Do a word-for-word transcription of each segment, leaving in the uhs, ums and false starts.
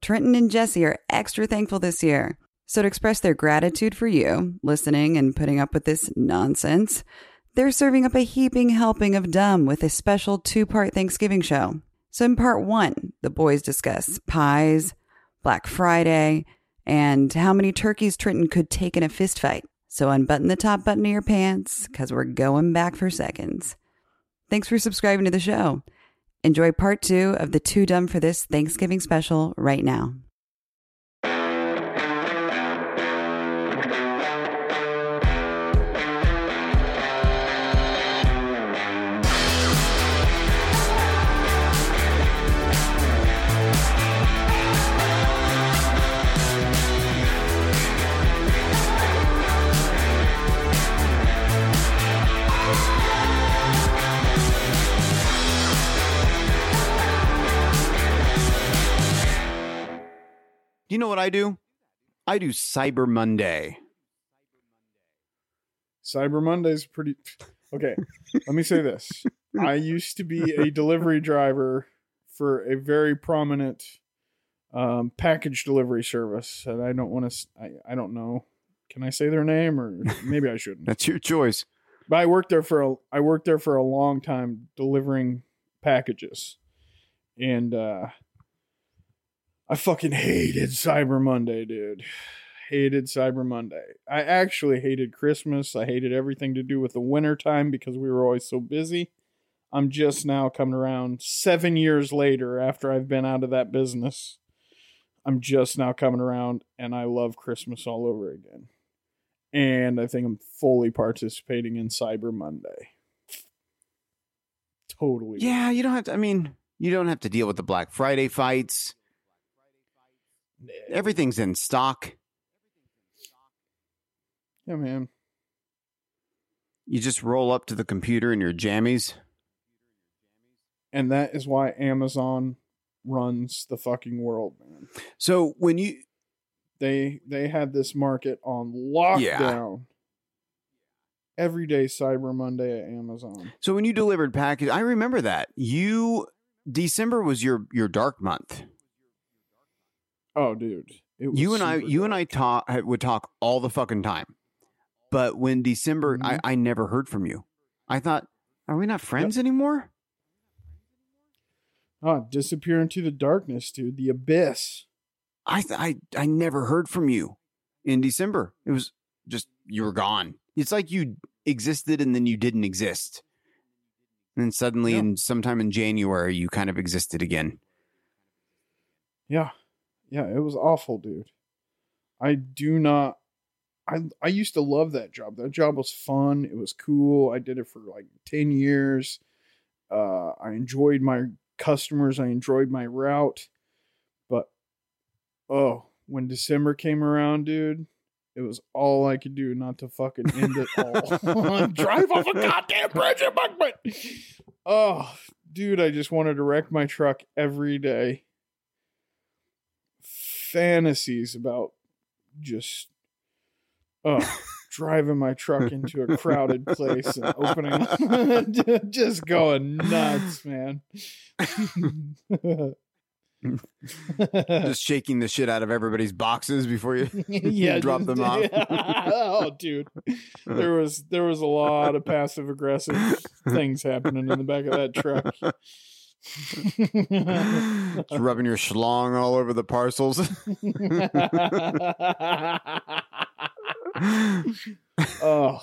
Trenton and Jesse are extra thankful this year. So to express their gratitude for you, listening and putting up with this nonsense, they're serving up a heaping helping of dumb with a special two-part Thanksgiving show. So in part one, the boys discuss pies, Black Friday, and how many turkeys Trenton could take in a fist fight. So unbutton the top button of your pants, because we're going back for seconds. Thanks for subscribing to the show. Enjoy part two of the Too Dumb for This Thanksgiving special right now. You know what I do? I do Cyber Monday. Cyber Monday's pretty... Okay, let me say this. I used to be a delivery driver for a very prominent um, package delivery service. And I don't want to... I, I don't know. Can I say their name? Or maybe I shouldn't. That's your choice. But I worked there for a, I worked there for a long time delivering packages. And... uh I fucking hated Cyber Monday, dude. Hated Cyber Monday. I actually hated Christmas. I hated everything to do with the winter time because we were always so busy. I'm just now coming around seven years later after I've been out of that business. I'm just now coming around and I love Christmas all over again. And I think I'm fully participating in Cyber Monday. Totally. Yeah, you don't have to, I mean, you don't have to deal with the Black Friday fights. Everything's in stock. Yeah, man. You just roll up to the computer in your jammies. And that is why Amazon runs the fucking world, man. So when you... They they had this market on lockdown. Yeah. Every day Cyber Monday at Amazon. So when you delivered package, I remember that. You... December was your, your dark month. Oh, dude! It was you and I, you dark. and I talk would talk all the fucking time, but when December, mm-hmm. I, I never heard from you. I thought, are we not friends yep. anymore? Oh, disappear into the darkness, dude. The abyss. I, th- I, I never heard from you in December. It was just you were gone. It's like you existed and then you didn't exist, and then suddenly, yep. in sometime in January, you kind of existed again. Yeah. Yeah, it was awful, dude. I do not... I I used to love that job. That job was fun. It was cool. I did it for like ten years. Uh, I enjoyed my customers. I enjoyed my route. But, oh, when December came around, dude, it was all I could do not to fucking end it all. Drive off a goddamn bridge in Buckman! Oh, dude, I just wanted to wreck my truck every day. Fantasies about just uh driving my truck into a crowded place and opening just going nuts, man. Just shaking the shit out of everybody's boxes before you yeah, drop them off. Oh, dude. There was there was a lot of passive aggressive things happening in the back of that truck. Just rubbing your schlong all over the parcels. Oh,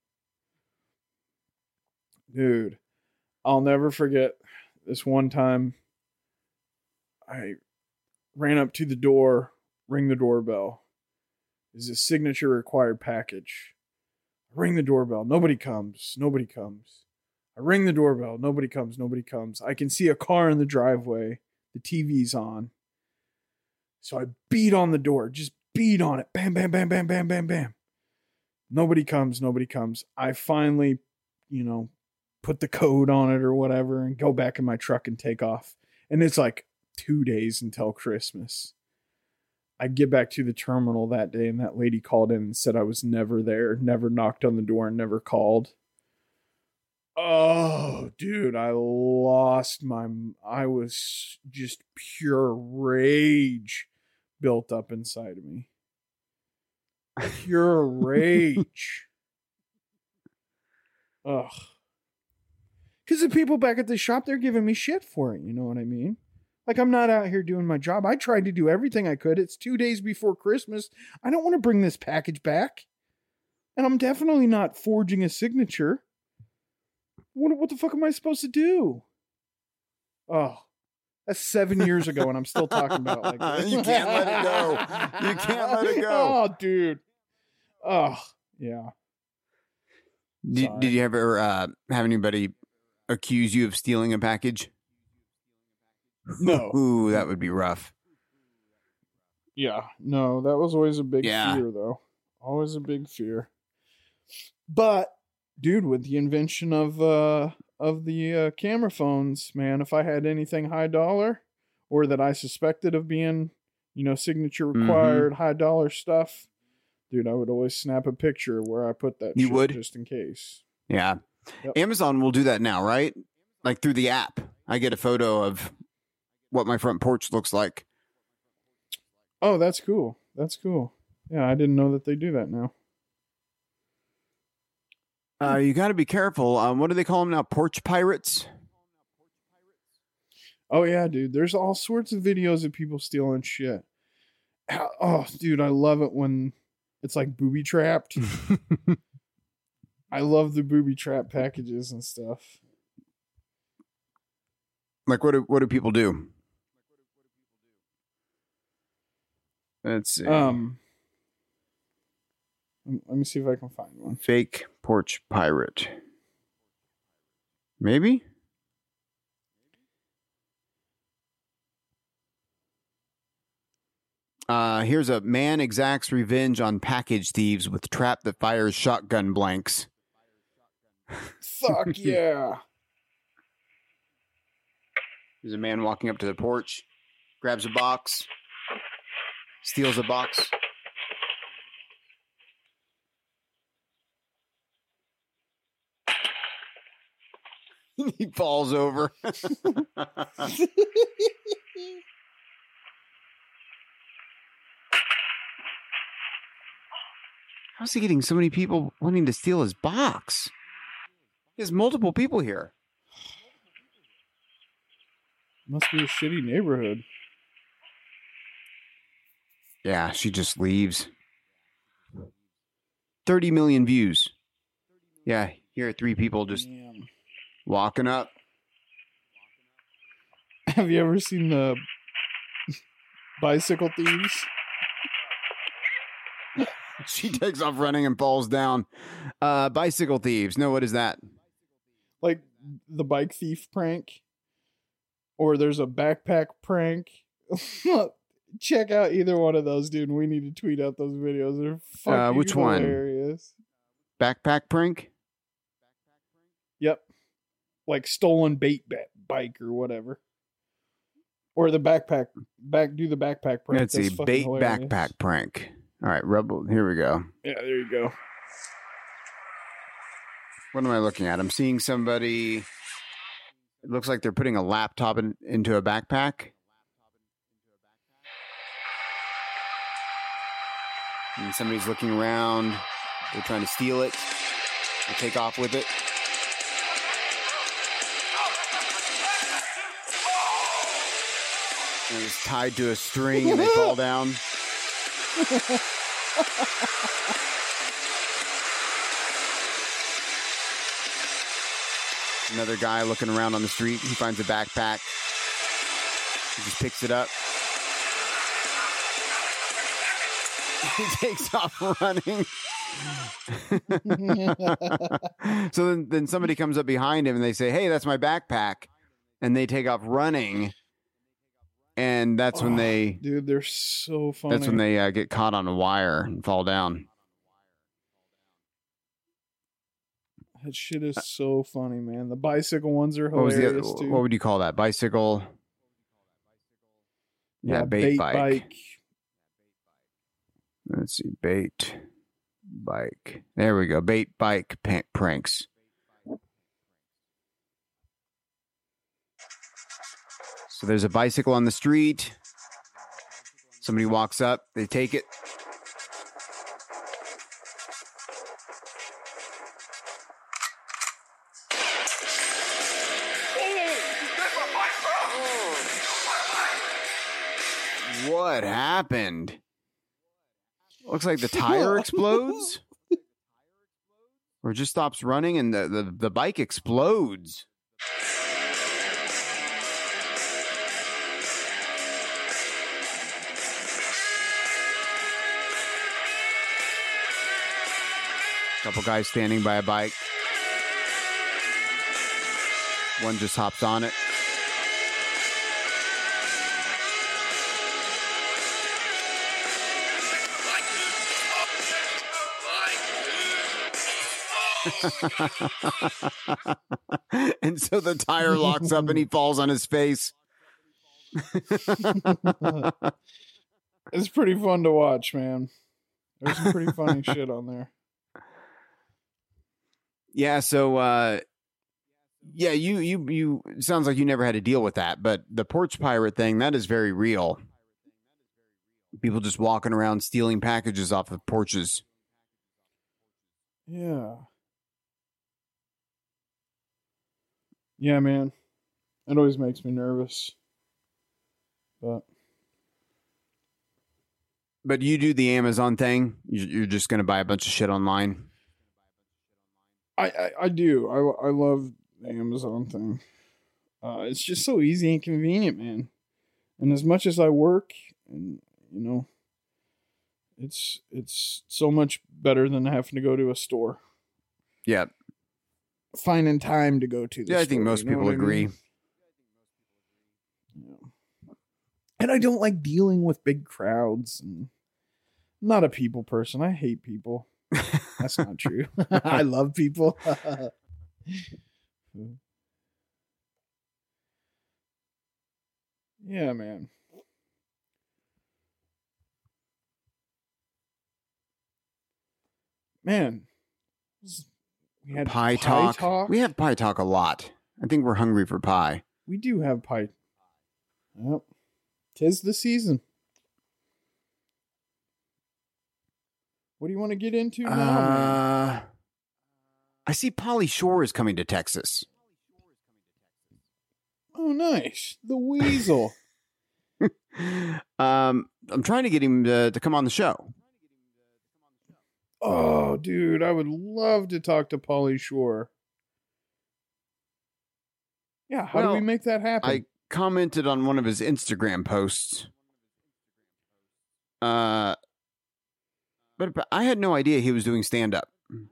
dude, I'll never forget this one time. I ran up to the door, ring the doorbell. Is a signature required package. I ring the doorbell. Nobody comes. Nobody comes. I ring the doorbell. Nobody comes. Nobody comes. I can see a car in the driveway. The T V's on. So I beat on the door. Just beat on it. Bam, bam, bam, bam, bam, bam, bam. Nobody comes. Nobody comes. I finally, you know, put the code on it or whatever and go back in my truck and take off. And it's like two days until Christmas. I get back to the terminal that day and that lady called in and said I was never there, never knocked on the door, and never called. Oh, dude, I lost my, I was just pure rage. built up inside of me. Pure rage. Ugh. Because the people back at the shop, they're giving me shit for it. You know what I mean? Like, I'm not out here doing my job. I tried to do everything I could. It's two days before Christmas. I don't want to bring this package back. And I'm definitely not forging a signature. What, what the fuck am I supposed to do? Oh, that's seven years ago, and I'm still talking about it like this. You can't let it go. You can't let it go. Oh, dude. Oh, yeah. Did, did you ever uh, have anybody accuse you of stealing a package? No. Ooh, that would be rough. Yeah. No, that was always a big Yeah. fear, though. Always a big fear. But, dude, with the invention of uh, of the uh, camera phones, man, if I had anything high dollar or that I suspected of being, you know, signature required, mm-hmm. high dollar stuff, dude, I would always snap a picture where I put that you shit would? just in case. Yeah. Yep. Amazon will do that now, right? Like through the app. I get a photo of what my front porch looks like. Oh, that's cool. That's cool. Yeah, I didn't know that they do that now. Uh, you got to be careful. Um, what do they call them now? Porch pirates? Oh, yeah, dude. There's all sorts of videos of people stealing shit. Oh, dude, I love it when it's like booby trapped. I love the booby trap packages and stuff. Like, what do, what do people do? Let's see. Um, let me see if I can find one. Fake porch pirate. Maybe? Uh, here's a man exacts revenge on package thieves with trap that fires shotgun blanks. Fuck yeah. There's a man walking up to the porch, grabs a box, steals a box. He falls over. How's he getting so many people wanting to steal his box? He has multiple people here. Must be a shitty neighborhood. Yeah, she just leaves. thirty million views. Yeah, here are three people just Damn. walking up. Have you ever seen the bicycle thieves? She takes off running and falls down. Uh, bicycle thieves. No, what is that? Like the bike thief prank? Or there's a backpack prank? Check out either one of those, dude. We need to tweet out those videos. They're fucking uh, which hilarious. One? Backpack prank? Yep. Like stolen bait bat bike or whatever. Or the backpack. Back do the backpack prank. Let's see. Bait hilarious. Backpack prank. All right, Rebel. Here we go. Yeah, there you go. What am I looking at? I'm seeing somebody. It looks like they're putting a laptop in, into a backpack. And somebody's looking around. They're trying to steal it. They take off with it. And it's tied to a string and they fall down. Another guy looking around on the street. He finds a backpack. He just picks it up. He takes off running. So then, then somebody comes up behind him and they say, "Hey, that's my backpack." And they take off running. And that's oh, when they... Dude, they're so funny. That's when they uh, get caught on a wire and fall down. That shit is so funny, man. The bicycle ones are hilarious, what was the, too. What would you call that? Bicycle? Yeah, yeah bait, bait bike. bike. Let's see. Bait bike. There we go. Bait bike p- pranks. So there's a bicycle on the street. Somebody walks up, they take it. What happened? Looks like the tire explodes. Or just stops running and the, the, the bike explodes. Couple guys standing by a bike. One just hops on it. And so the tire locks up and he falls on his face. It's pretty fun to watch, man. There's some pretty funny shit on there. Yeah, so uh yeah, you you you it sounds like you never had to deal with that, but the porch pirate thing, that is very real. People just walking around stealing packages off of porches. Yeah. Yeah, man. It always makes me nervous. But But you do the Amazon thing? You're just going to buy a bunch of shit online? I, I, I do. I, I love the Amazon thing. Uh, it's just so easy and convenient, man. And as much as I work, and you know, it's it's so much better than having to go to a store. Yeah. Finding time to go to the Yeah, store, I think most you know people what I agree. mean? Yeah. And I don't like dealing with big crowds. And I'm not a people person. I hate people. That's not true. I love people. Yeah, man. Man. We had Pie, pie talk. talk. We have pie talk a lot. I think we're hungry for pie. We do have pie. Yep. 'Tis the season. What do you want to get into now, man? Uh, I see Pauly Shore is coming to Texas. Oh, nice. The Weasel. um, I'm trying to get him to, to come on the show. Oh, dude, I would love to talk to Pauly Shore. Yeah, how Well, do we make that happen? I commented on one of his Instagram posts. Uh, but, but I had no idea he was doing stand-up.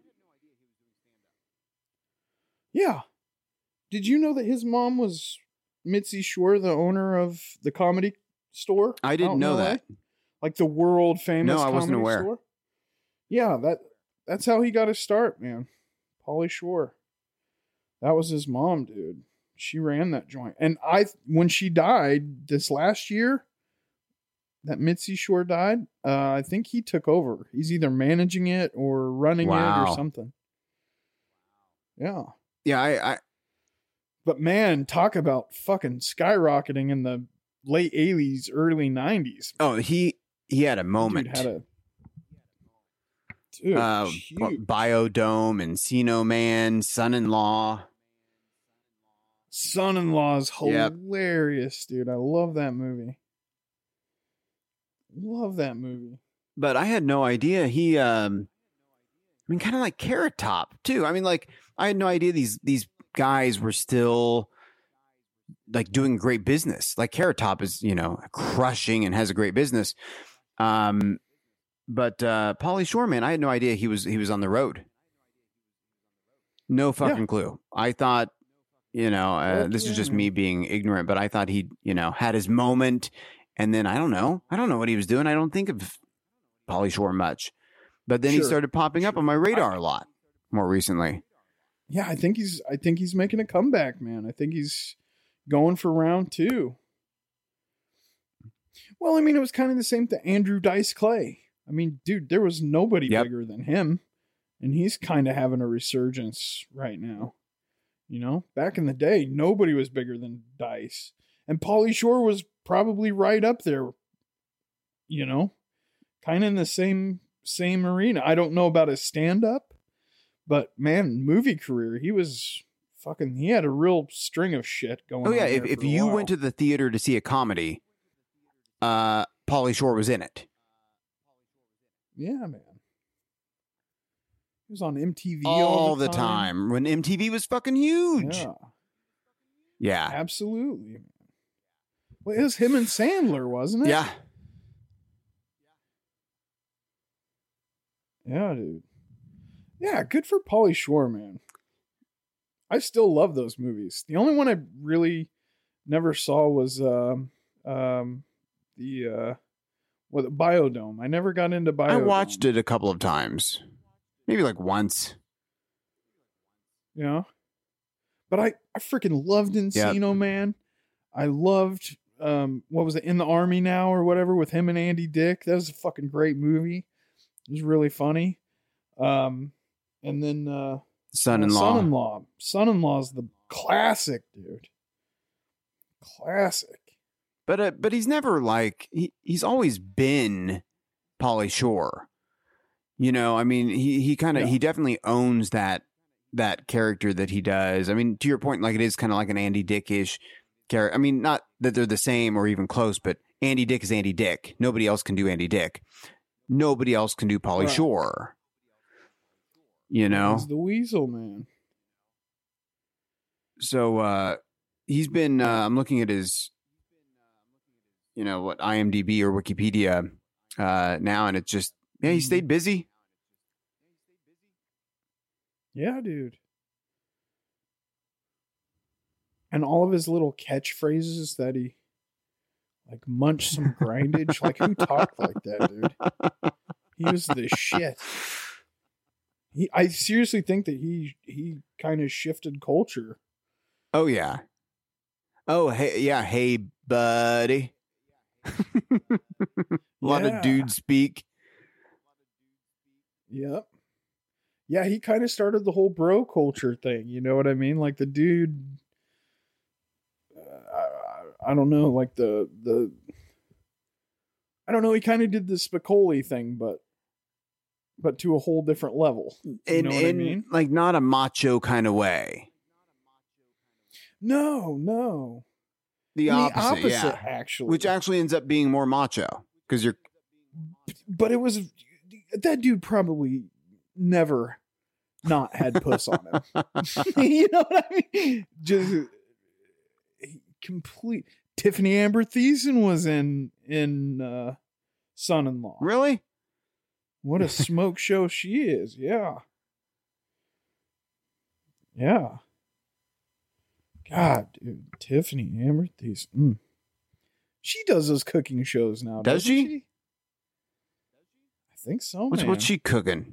Yeah. Did you know that his mom was Mitzi Shore, the owner of the comedy store? I didn't out in know L A? that. Like the world famous No, I wasn't comedy aware. store? Yeah, that that's how he got his start, man. Pauly Shore. That was his mom, dude. She ran that joint. And I when she died this last year, that Mitzi Shore died, uh, I think he took over. He's either managing it or running Wow. it or something. Yeah. Yeah, I, I But man, talk about fucking skyrocketing in the late eighties, early nineties. oh he he had a moment. Dude had a dude, uh, huge. Biodome, Encino Man, Son-in-Law. Son-in-Law is Yep. hilarious, dude. I love that movie. Love that movie. But I had no idea he. Um, I mean, kind of like Carrot Top too. I mean, like I had no idea these these guys were still like doing great business. Like Carrot Top is, you know, crushing and has a great business. Um, but uh, Pauly Shore, man, I had no idea he was he was on the road. No fucking Yeah. clue. I thought, you know, uh, Fuck this is yeah, just man. me being ignorant, but I thought he, you know, had his moment, and then I don't know, I don't know what he was doing. I don't think of Pauly Shore much, but then he Sure. started popping up Sure. on my radar a lot more recently. Yeah, I think he's I think he's making a comeback, man. I think he's going for round two. Well, I mean, it was kind of the same to Andrew Dice Clay. I mean, dude, there was nobody Yep. bigger than him. And he's kind of having a resurgence right now. You know, back in the day, nobody was bigger than Dice. And Pauly Shore was probably right up there you know, kind of in the same same arena. I don't know about his stand up, but man, movie career, he was fucking. He had a real string of shit going. Oh yeah, on if there if for a you while. went to the theater to see a comedy, uh, Pauly Shore was in it. Yeah, man. He was on M T V all, all the time. when M T V was fucking huge. Yeah, Yeah, absolutely. Well, it was him and Sandler, wasn't it? yeah. Yeah, dude. Yeah, good for Pauly Shore, man. I still love those movies. The only one I really never saw was um, um, the uh, what Biodome. I never got into Biodome. I watched it a couple of times, maybe like once. You know, but I I freaking loved Encino, man. I loved um, what was it, In the Army Now or whatever, with him and Andy Dick. That was a fucking great movie. It was really funny. Um, and then uh, Son-in-law. Son-in-law. Son-in-law is the classic, dude. Classic. But uh, but he's never like he, he's always been Pauly Shore. You know, I mean, he he kind of Yeah. he definitely owns that that character that he does. I mean, to your point, like it is kind of like an Andy Dick-ish character. I mean, not that they're the same or even close, but Andy Dick is Andy Dick. Nobody else can do Andy Dick. Nobody else can do Pauly Right. Shore. You know, He's the Weasel, man. so uh, he's been. Uh, I'm looking at his, you know, what IMDb or Wikipedia uh, now, and it's just yeah, he Mhm. stayed busy. Yeah, dude. And all of his little catchphrases that he, like, munch some grindage. Like, who talked like that, dude? He was the shit. He, I seriously think that he he kind of shifted culture. Oh yeah. Oh hey yeah hey buddy. A lot Yeah. of dudes speak. Yep. Yeah, he kind of started the whole bro culture thing. You know what I mean? Like the dude, uh, I, I don't know, like the the. I don't know. He kind of did the Spicoli thing, but but to a whole different level. You In know what I in mean? like not a macho kind of way. No, no. The In opposite, yeah. actually. Which actually ends up being more macho because you're but it was that dude probably never not had puss on him. You know what I mean? Just complete. Tiffany Amber Thiessen was in in uh, Son-in-Law. really. What a smoke show she is! Yeah, yeah. God, dude, Tiffany Amber Thiessen. Mm. She does those cooking shows now. Does doesn't she? she? I think so. What's man. what's she cooking?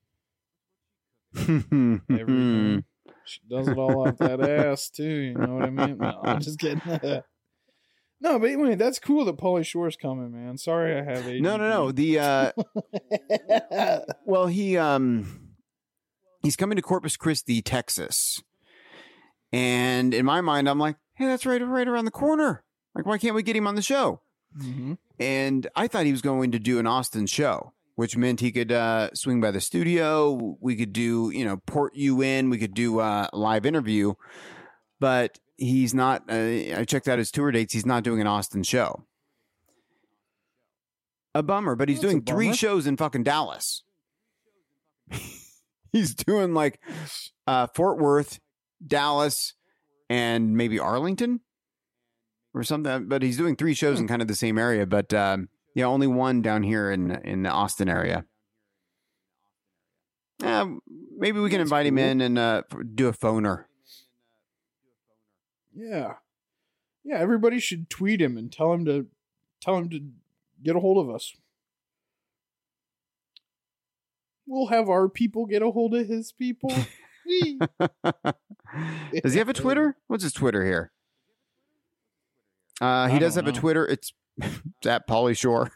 Everything. She does it all off that ass too. You know what I mean? No, I'm just kidding. No, but anyway, that's cool that Pauly Shore's coming, man. Sorry, I have A D D. No, no, no. The uh, well, he um, he's coming to Corpus Christi, Texas, and in my mind, I'm like, hey, that's right, right around the corner. Like, why can't we get him on the show? Mm-hmm. And I thought he was going to do an Austin show, which meant he could uh, swing by the studio. We could do, you know, port you in. We could do uh, a live interview. But he's not. Uh, I checked out his tour dates. He's not doing an Austin show. A bummer, but he's That's a doing three bummer. shows in fucking Dallas. He's doing like uh, Fort Worth, Dallas, and maybe Arlington or something. But he's doing three shows in kind of the same area. But um, yeah, only one down here in in the Austin area. Uh, maybe we can That's invite him cool. in and uh, do a phoner. Yeah, yeah. Everybody should tweet him and tell him to tell him to get a hold of us. We'll have our people get a hold of his people. Whee. Does he have a Twitter? What's his Twitter here? Uh, he I does don't have a know. Twitter. It's, it's at Pauly Shore.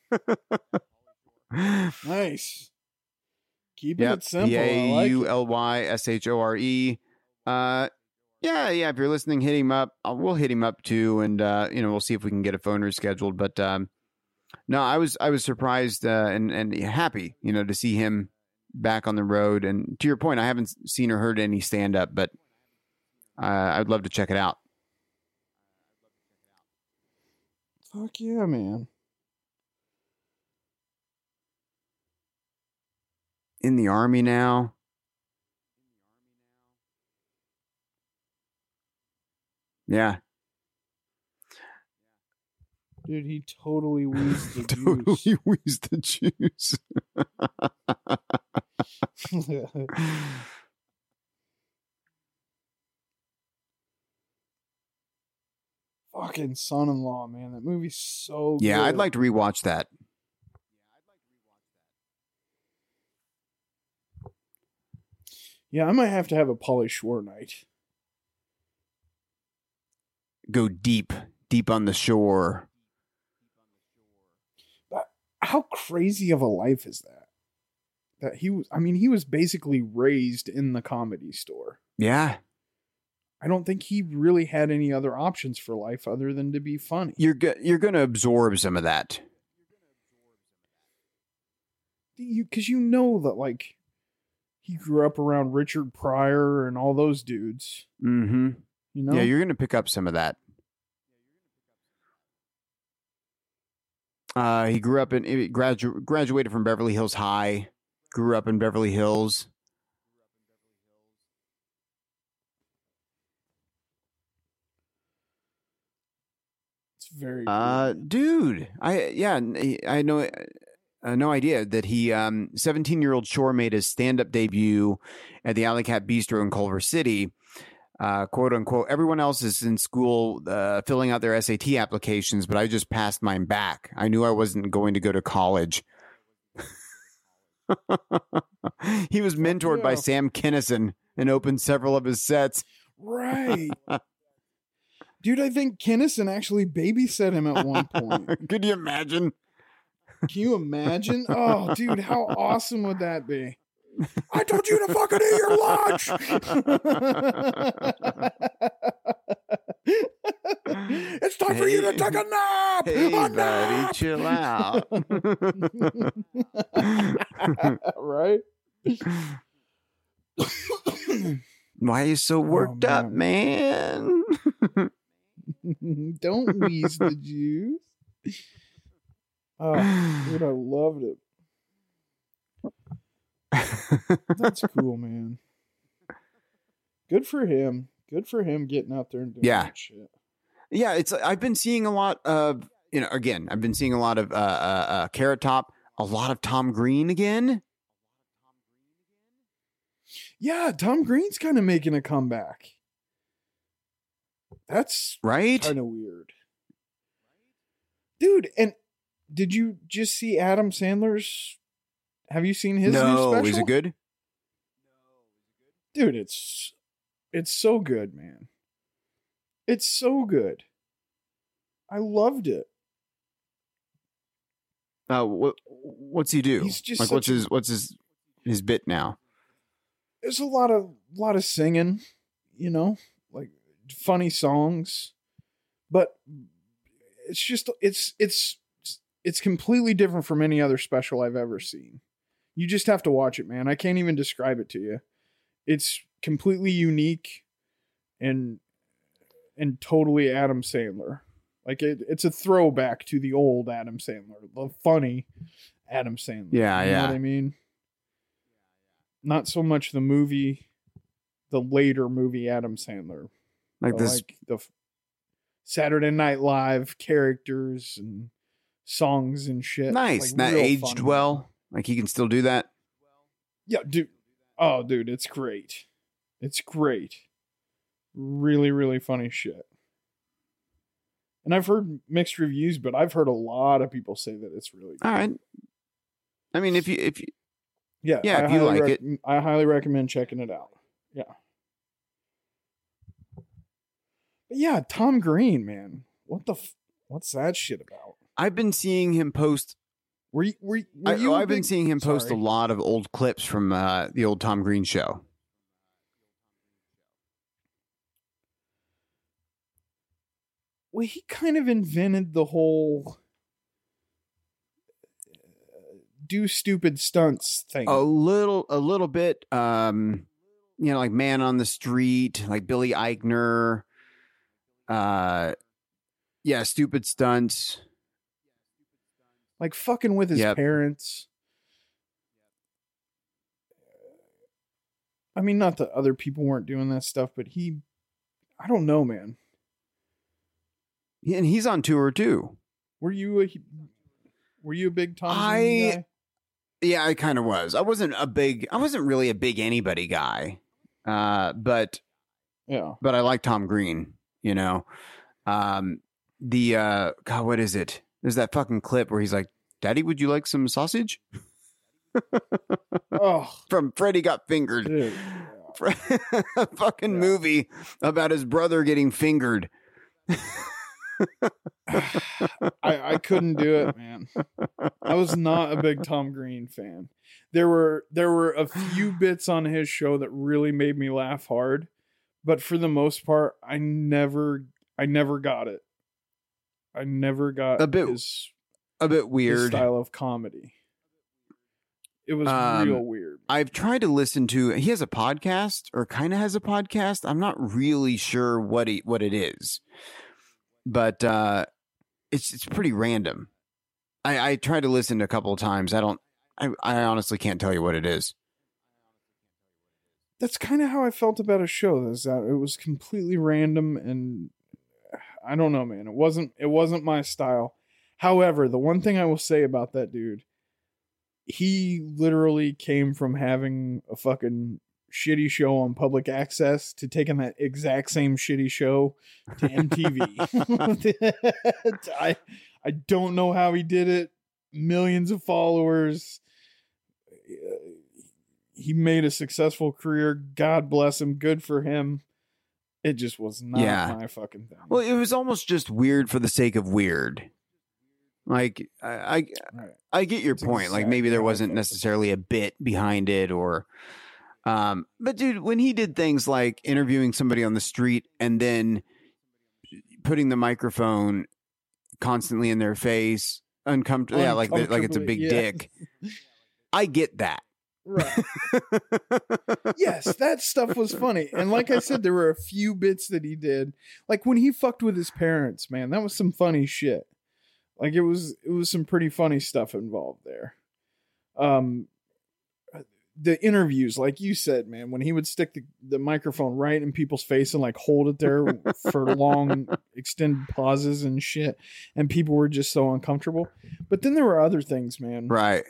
Nice. Keeping Yep. it simple. P I A like U it. L Y S H O R E. Uh, yeah, yeah. If you're listening, hit him up. Uh, we'll hit him up too, and uh, you know, we'll see if we can get a phone rescheduled. But um, No, I was I was surprised uh, and and happy, you know, to see him back on the road. And to your point, I haven't seen or heard any stand up, but uh, I'd love to check it out. Fuck yeah, man. In the Army now. Yeah. Dude, he totally wheezed the totally juice. wheezed the juice. Fucking Son-in-Law, man. That movie's so yeah, good. I'd like to rewatch that. Yeah, I might have to have a Pauly Shore night. Go deep, deep on the shore. But how crazy of a life is that? That he was, I mean, he was basically raised in the Comedy Store. Yeah. I don't think he really had any other options for life other than to be funny. You're go- you're going to absorb some of that. You, because you know that, like, he grew up around Richard Pryor and all those dudes. Mm-hmm. You know? Yeah, you're going to pick up some of that. Uh, he grew up in, he gradu- graduated from Beverly Hills High, grew up in Beverly Hills. It's very Uh, cool. dude, I, yeah, I had no, uh, no idea that he, um, seventeen year old Shore made his stand up debut at the Alley Cat Bistro in Culver City. Uh, quote unquote, everyone else is in school uh, filling out their S A T applications, but I just passed mine back. I knew I wasn't going to go to college. He was mentored yeah. by Sam Kinison and opened several of his sets. Right. Dude, I think Kinison actually babysat him at one point. Could you imagine? Can you imagine? Oh, dude, how awesome would that be? I told you to fucking eat your lunch. It's time for you to take a nap. Hey, a buddy, nap. chill out. Right? Why are you so worked Oh, up, man? Don't wheeze the juice. Oh, dude, I loved it. That's cool, man. Good for him. Good for him getting out there and doing Yeah. that shit. Yeah, it's. I've been seeing a lot of, you know, again, I've been seeing a lot of uh, uh, uh, Carrot Top, a lot of Tom Green again. Yeah, Tom Green's kind of making a comeback. That's Right? kind of weird. Dude, and did you just see Adam Sandler's? Have you seen his new no, special? is it good? Dude, it's it's so good, man. It's so good. I loved it. Uh, what what's he do? He's just like, what's such a- his what's his his bit now? There's a lot of lot of singing, you know, like funny songs, but it's just it's it's it's completely different from any other special I've ever seen. You just have to watch it, man. I can't even describe it to you. It's completely unique and and totally Adam Sandler. Like it, it's a throwback to the old Adam Sandler, the funny Adam Sandler. Yeah, you yeah. know what I mean? Not so much the movie, the later movie Adam Sandler. Like but this? like the f- Saturday Night Live characters and songs and shit. Nice. Like, That real aged funny. well. Like he can still do that. Yeah, dude. Oh, dude, it's great. It's great. Really, really funny shit. And I've heard mixed reviews, but I've heard a lot of people say that it's really good. All right. I mean, if you if you Yeah, Yeah, I if you highly like rec- I highly recommend checking it out. Yeah. But yeah, Tom Green, man. What the f- what's that shit about? I've been seeing him post. Were you were, were I, you a I've been big- seeing him post Sorry. a lot of old clips from uh, the old Tom Green show. Well, he kind of invented the whole do stupid stunts thing. A little, a little bit, um, you know, like Man on the Street, like Billy Eichner. Uh, yeah, stupid stunts. Like fucking with his Yep. parents. I mean, not that other people weren't doing that stuff, but he, I don't know, man. And he's on tour too. Were you a, were you a big Tom I- Green guy? Yeah, I kind of was. I wasn't a big, I wasn't really a big anybody guy. Uh, but, Yeah. but I like Tom Green, you know. Um, the, uh, God, what is it? There's that fucking clip where he's like, Daddy, would you like some sausage? Oh, From Freddy Got Fingered. dude. A fucking Yeah. movie about his brother getting fingered. I, I couldn't do it, man. I was not a big Tom Green fan. There were there were a few bits on his show that really made me laugh hard, but for the most part, I never I never got it. I never got A bit his, A bit his weird. style of comedy. It was Um, real weird. I've tried to listen to. He has a podcast, or kind of has a podcast. I'm not really sure what he what it is, but uh, it's it's pretty random. I I tried to listen a couple of times. I don't. I I honestly can't tell you what it is. That's kind of how I felt about a show. Is that it was completely random, and I don't know, man. It wasn't it wasn't my style. However, the one thing I will say about that dude, he literally came from having a fucking shitty show on public access to taking that exact same shitty show to M T V. I I don't know how he did it. Millions of followers. He made a successful career. God bless him. Good for him. It just was not Yeah. my fucking thing. Well, it was almost just weird for the sake of weird. Like I I, Right. I get your That's point. Like exactly maybe there how I wasn't felt. necessarily a bit behind it, or um. But dude, when he did things like interviewing somebody on the street and then putting the microphone constantly in their face, uncomfortable, yeah, like the- like it's a big Uncomfortably, yeah. dick. I get that. Right. Yes, that stuff was funny. And like I said, there were a few bits that he did. Like when he fucked with his parents, man, that was some funny shit. Like it was it was some pretty funny stuff involved there. Um the interviews, like you said, man, when he would stick the, the microphone right in people's face and like hold it there for long extended pauses and shit, and people were just so uncomfortable. But then there were other things, man. Right.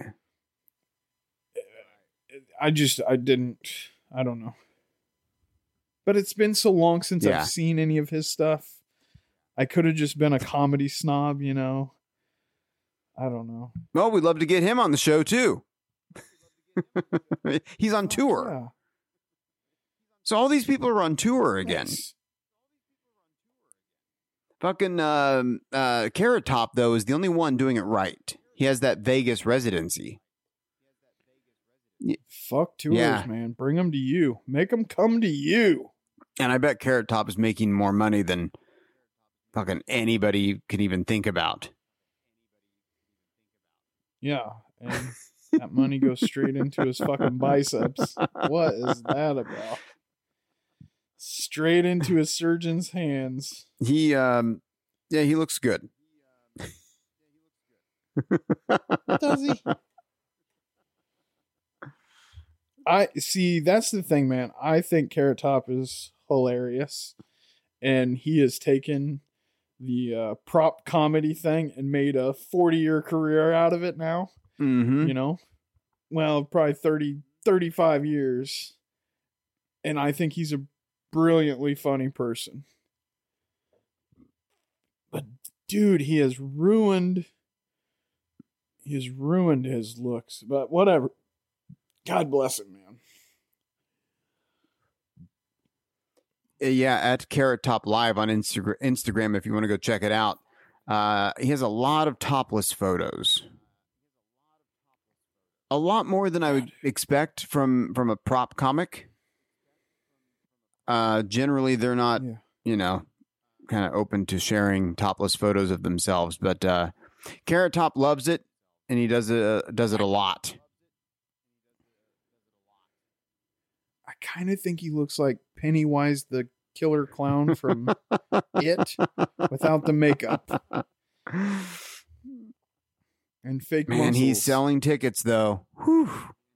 I just I didn't I don't know. But it's been so long since Yeah. I've seen any of his stuff. I could have just been a comedy snob, you know. I don't know. Well, we'd love to get him on the show too. He's on tour. Yeah. So all these people are on tour again. Yes. Fucking um, uh, Carrot Top, though, is the only one doing it right. He has that Vegas residency. Fuck tours, Yeah. man. Bring them to you. Make them come to you. And I bet Carrot Top is making more money than fucking anybody could even think about. Yeah. And that money goes straight into his fucking biceps. What is that about? Straight into his surgeon's hands. He, um, yeah, he looks good. Does he? I see. That's the thing, man. I think Carrot Top is hilarious, and he has taken the uh, prop comedy thing and made a forty-year career out of it now. Mm-hmm. You know, well, probably thirty, thirty-five years, and I think he's a brilliantly funny person. But dude, he has ruined. He has ruined his looks. But whatever. God bless him, man. Yeah, at Carrot Top Live on Instagram, Instagram, if you want to go check it out. Uh, he has a lot of topless photos. A lot more than I would expect from from a prop comic. Uh, generally, they're not, Yeah. you know, kind of open to sharing topless photos of themselves. But uh, Carrot Top loves it. and he does it does it a lot. I kind of think he looks like Pennywise the killer clown from It without the makeup and fake Man, muscles. he's selling tickets though. Whew.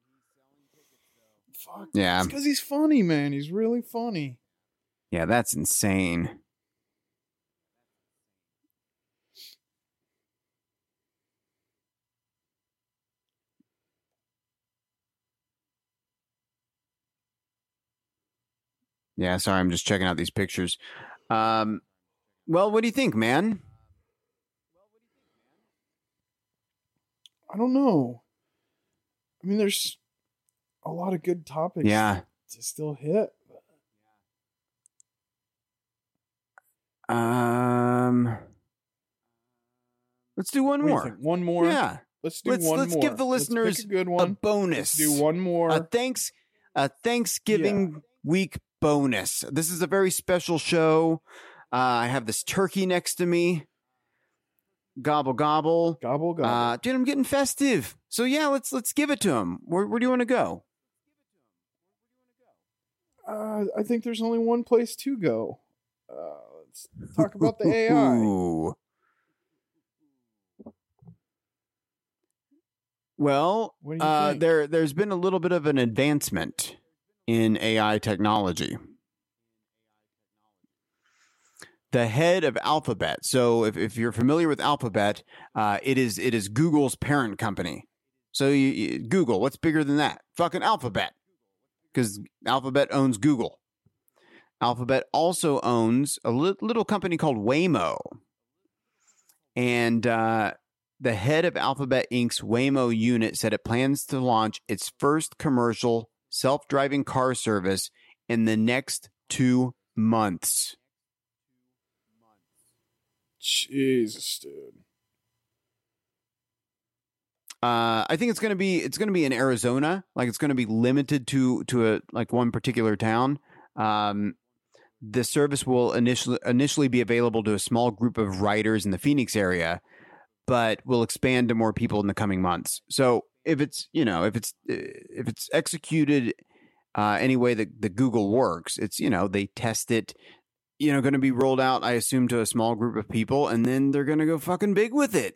Fuck. Yeah. It's because he's funny, man. He's really funny. Yeah, that's insane. Yeah, sorry, I'm just checking out these pictures. Um, well, what do you think, man? I don't know. I mean, there's a lot of good topics Yeah. to still hit. Um, let's do one What do you more. think? One more? Yeah, Let's do let's one let's more. give the Let's pick listeners a good a one. bonus. Let's do one more. A thanks, a Thanksgiving week bonus. This is a very special show. Uh, I have this turkey next to me. Gobble gobble. Gobble gobble. Uh, dude, I'm getting festive. So yeah, let's let's give it to him. Where where do you want to go? Uh, I think there's only one place to go. Uh, let's talk about the A I. Ooh. Well, What do you uh, think? there there's been a little bit of an advancement in A I technology. The head of Alphabet. So if, if you're familiar with Alphabet, uh, it is it is Google's parent company. So you, you, Google, what's bigger than that? Fucking Alphabet, because Alphabet owns Google. Alphabet also owns a li- little company called Waymo, and uh, the head of Alphabet Incorporated's Waymo unit said it plans to launch its first commercial self-driving car service in the next two months. Jesus, dude. Uh, I think it's gonna be it's gonna be in Arizona. Like it's gonna be limited to to a like one particular town. Um, the service will initially initially be available to a small group of riders in the Phoenix area, but will expand to more people in the coming months. So if it's you know if it's if it's executed uh, any way that the Google works, it's you know they test it. You know, going to be rolled out, I assume, to a small group of people, and then they're going to go fucking big with it.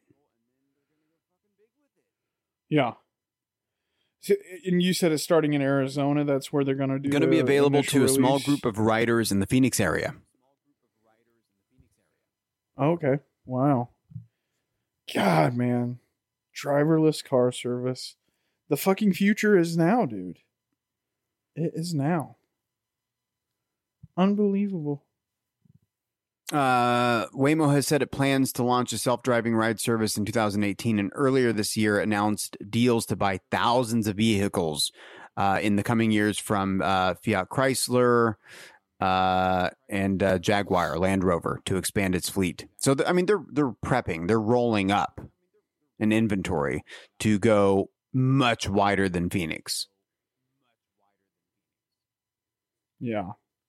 Yeah. So, and you said it's starting in Arizona. That's where they're going to do. Going to be the available initial to a small release? group of riders in the Phoenix area. Okay. Wow. God, man. Driverless car service. The fucking future is now, dude. It is now. Unbelievable. Uh, Waymo has said it plans to launch a self-driving ride service in two thousand eighteen, and earlier this year announced deals to buy thousands of vehicles uh, in the coming years from uh, Fiat Chrysler uh, and uh, Jaguar Land Rover to expand its fleet. So, th- I mean, they're they're prepping, they're rolling up an inventory to go much wider than Phoenix. Yeah.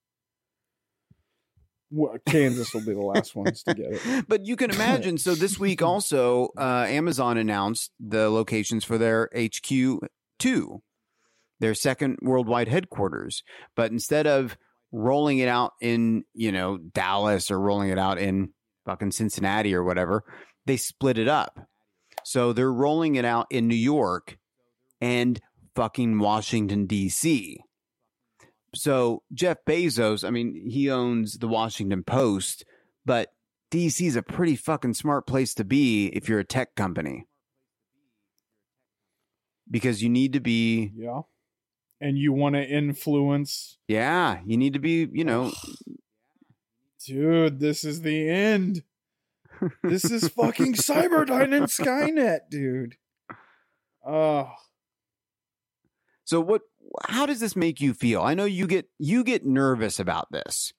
Well, Kansas will be the last ones to get it. But you can imagine. So this week also, uh, Amazon announced the locations for their H Q two, their second worldwide headquarters. But instead of rolling it out in, you know, Dallas or rolling it out in fucking Cincinnati or whatever, they split it up. So they're rolling it out in New York and fucking Washington, D C So Jeff Bezos, I mean, he owns the Washington Post, but D C is a pretty fucking smart place to be if you're a tech company. Because you need to be... Yeah. And you want to influence... Yeah, you need to be, you know... Dude, this is the end. This is fucking Cyberdyne and Skynet, dude. Oh. So what... How does this make you feel? I know you get you get nervous about this.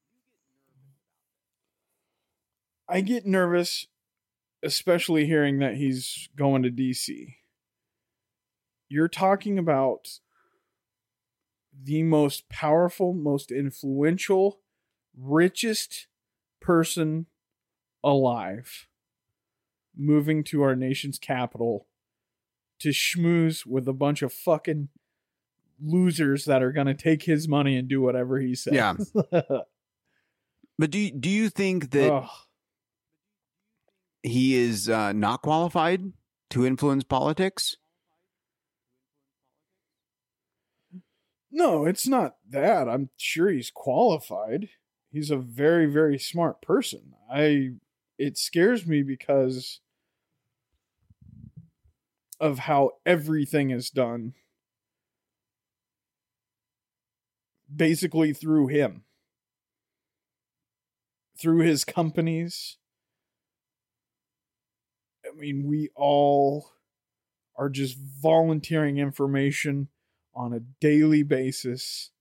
I get nervous, especially hearing that he's going to D C. You're talking about the most powerful, most influential, richest person alive moving to our nation's capital to schmooze with a bunch of fucking losers that are going to take his money and do whatever he says. Yeah. But do you, do you think that Ugh. he is uh, not qualified to influence politics? No, it's not that. I'm sure he's qualified. He's a very, very smart person. I it scares me because of how everything is done basically through him. Through his companies. I mean, we all are just volunteering information on a daily basis.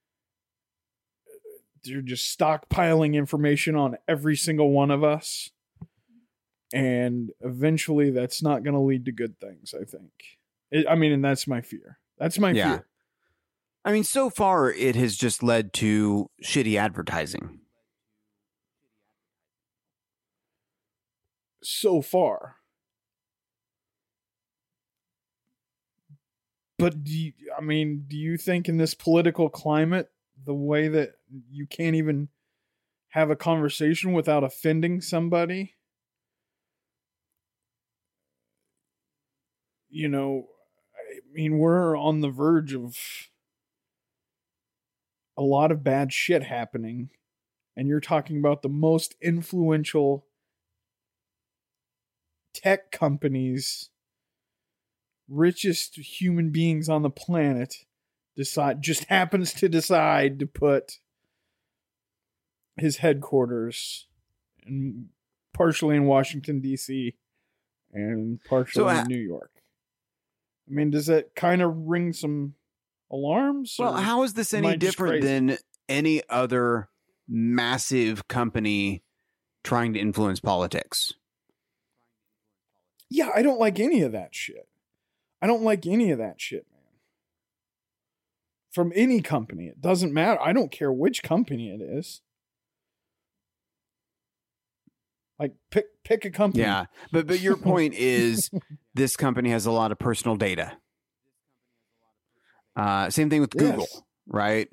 They're just stockpiling information on every single one of us. And eventually that's not going to lead to good things, I think. It, I mean, and that's my fear. That's my Yeah. fear. I mean, so far it has just led to shitty advertising. So far. But do you, I mean, do you think in this political climate, the way that you can't even have a conversation without offending somebody? You know, I mean, we're on the verge of a lot of bad shit happening. And you're talking about the most influential tech companies, richest human beings on the planet, decide just happens to decide to put his headquarters in, partially in Washington, D C and partially So, uh, in New York. I mean, does that kind of ring some alarms? Well, or how is this am I any just different crazy? than any other massive company trying to influence politics? Yeah, I don't like any of that shit. I don't like any of that shit, man. From any company. It doesn't matter. I don't care which company it is. Like, pick pick a company. Yeah, but but your point is this company has a lot of personal data. Uh, same thing with Google, Yes. right?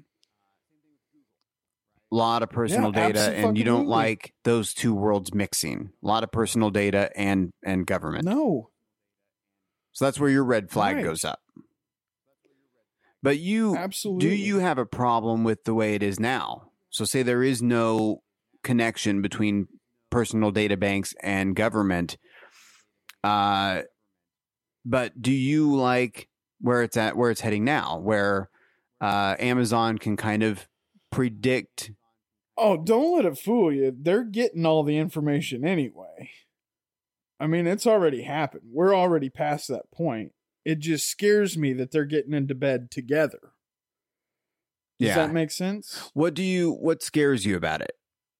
A lot of personal Yeah, data, and you don't abso-fucking-lutely. like those two worlds mixing. A lot of personal data and and government. No. So that's where your red flag Right. goes up. But you Absolutely. do you have a problem with the way it is now? So say there is no connection between personal data banks and government. Uh, but do you like where it's at, where it's heading now, where uh, Amazon can kind of predict? Oh, don't let it fool you. They're getting all the information anyway. I mean, it's already happened. We're already past that point. It just scares me that they're getting into bed together. Does Yeah. that make sense? What do you? What scares you about it?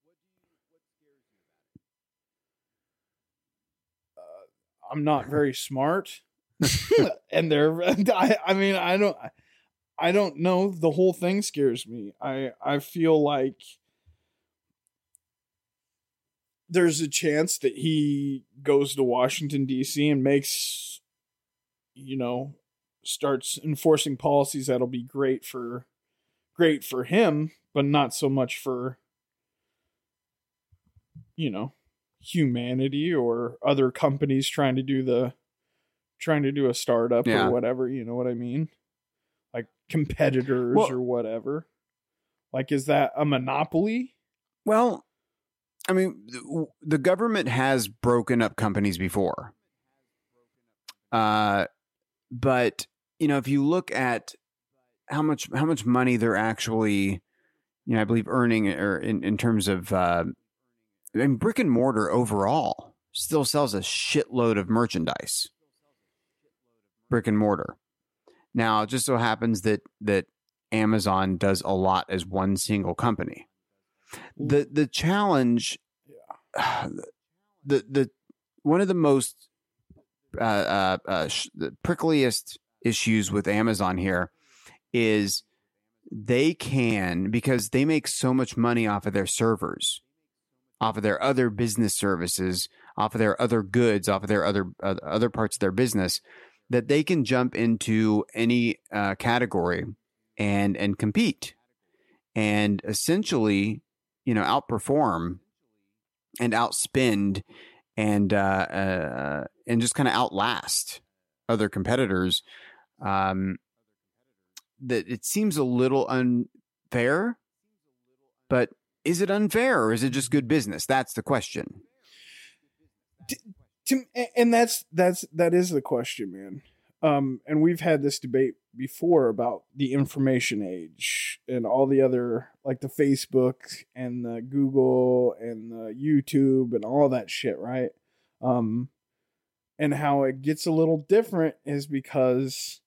I'm not very smart. And they're I, I mean, I don't I don't know. The whole thing scares me. I I feel like there's a chance that he goes to Washington, D C and makes, you know, starts enforcing policies that'll be great for great for him, but not so much for, you know, humanity or other companies trying to do the trying to do a startup Yeah. or whatever, you know what I mean? Like competitors Well- or whatever. Like, is that a monopoly? Well, I mean, the- the government has broken up companies before. Uh, but you know, if you look at how much how much money they're actually, you know, I believe earning, or in, in terms of, uh, I mean, brick and mortar overall still sells a shitload of merchandise. Brick and mortar. Now, it just so happens that that Amazon does a lot as one single company. The the challenge, the the one of the most uh, uh, uh, sh- the prickliest issues with Amazon here is they can, because they make so much money off of their servers, off of their other business services, off of their other goods, off of their other uh, other parts of their business. that they can jump into any uh, category and and compete and essentially, you know, outperform and outspend and uh, uh, and just kind of outlast other competitors. Um, that it seems a little unfair, but is it unfair or is it just good business? That's the question. To, to, and that's that's that is the question, man. Um, and we've had this debate before about the information age and all the other, like the Facebook and the Google and the YouTube and all that shit, right? Um, and how it gets a little different is because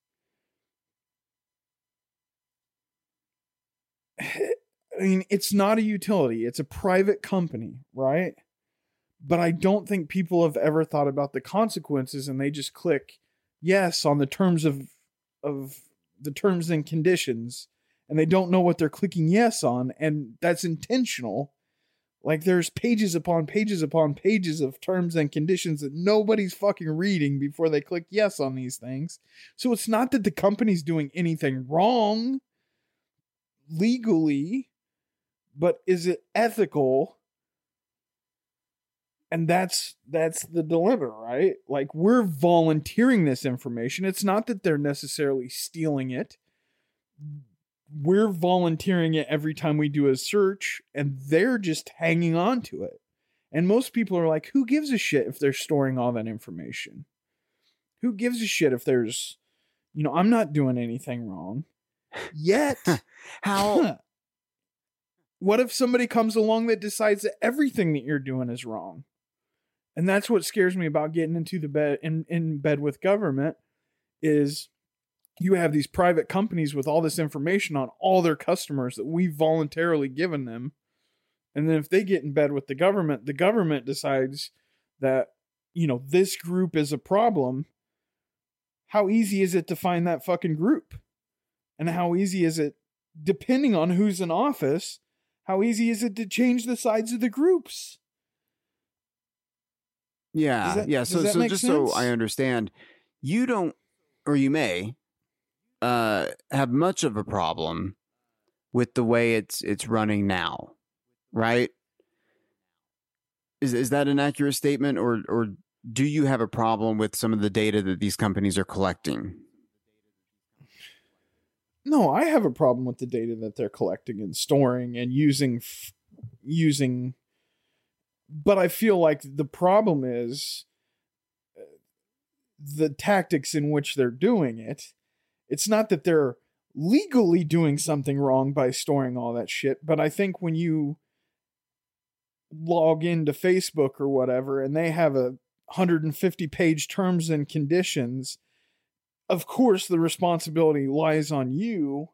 I mean, it's not a utility. It's a private company, right? But I don't think people have ever thought about the consequences, and they just click yes on the terms of of the terms and conditions, and they don't know what they're clicking yes on, and that's intentional. Like, there's pages upon pages upon pages of terms and conditions that nobody's fucking reading before they click yes on these things. So it's not that the company's doing anything wrong legally, but is it ethical? And that's that's the dilemma, right? Like, we're volunteering this information. It's not that they're necessarily stealing it. We're volunteering it every time we do a search, and they're just hanging on to it. And most people are like, who gives a shit if they're storing all that information? Who gives a shit if there's, you know, I'm not doing anything wrong. Yet, how? What if somebody comes along that decides that everything that you're doing is wrong? And that's what scares me about getting into the bed in, in bed with government is you have these private companies with all this information on all their customers that we've voluntarily given them. And then if they get in bed with the government, the government decides that, you know, this group is a problem. How easy is it to find that fucking group? And how easy is it, depending on who's in office, how easy is it to change the sides of the groups? Yeah, that, yeah. So, so just sense? so I understand, you don't, or you may, uh, have much of a problem with the way it's it's running now, right? Is is that an accurate statement, or or do you have a problem with some of the data that these companies are collecting? No, I have a problem with the data that they're collecting and storing and using, using. But I feel like the problem is the tactics in which they're doing it. It's not that they're legally doing something wrong by storing all that shit, but I think when you log into Facebook or whatever and they have a one hundred fifty page terms and conditions, of course the responsibility lies on you.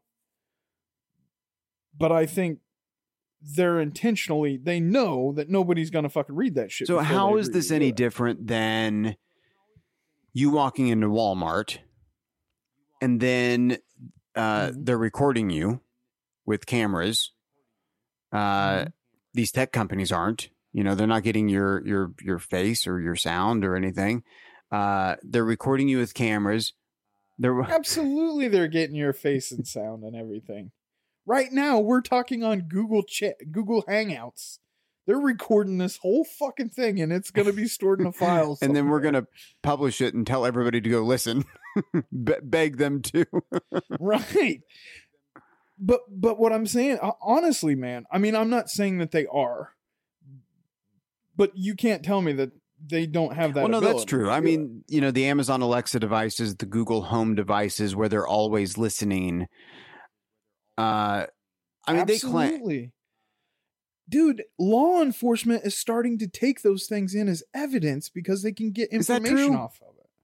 But I think they're intentionally, they know that nobody's going to fucking read that shit. So how is this any different than you walking into Walmart and then uh, mm-hmm. they're recording you with cameras? Uh, mm-hmm. These tech companies aren't, you know, they're not getting your, your, your face or your sound or anything. Uh, they're recording you with cameras. They're absolutely, they're getting your face and sound and everything. Right now, we're talking on Google Chat, Google Hangouts. They're recording this whole fucking thing, and it's going to be stored in a file. And then we're going to publish it and tell everybody to go listen. Be- beg them to. Right. But but what I'm saying, honestly, man, I mean, I'm not saying that they are. But you can't tell me that they don't have that Well, no, ability. that's true. I mean, you know, the Amazon Alexa devices, the Google Home devices, where they're always listening. Uh, I mean, Absolutely. they claim, dude, law enforcement is starting to take those things in as evidence because they can get information off of it.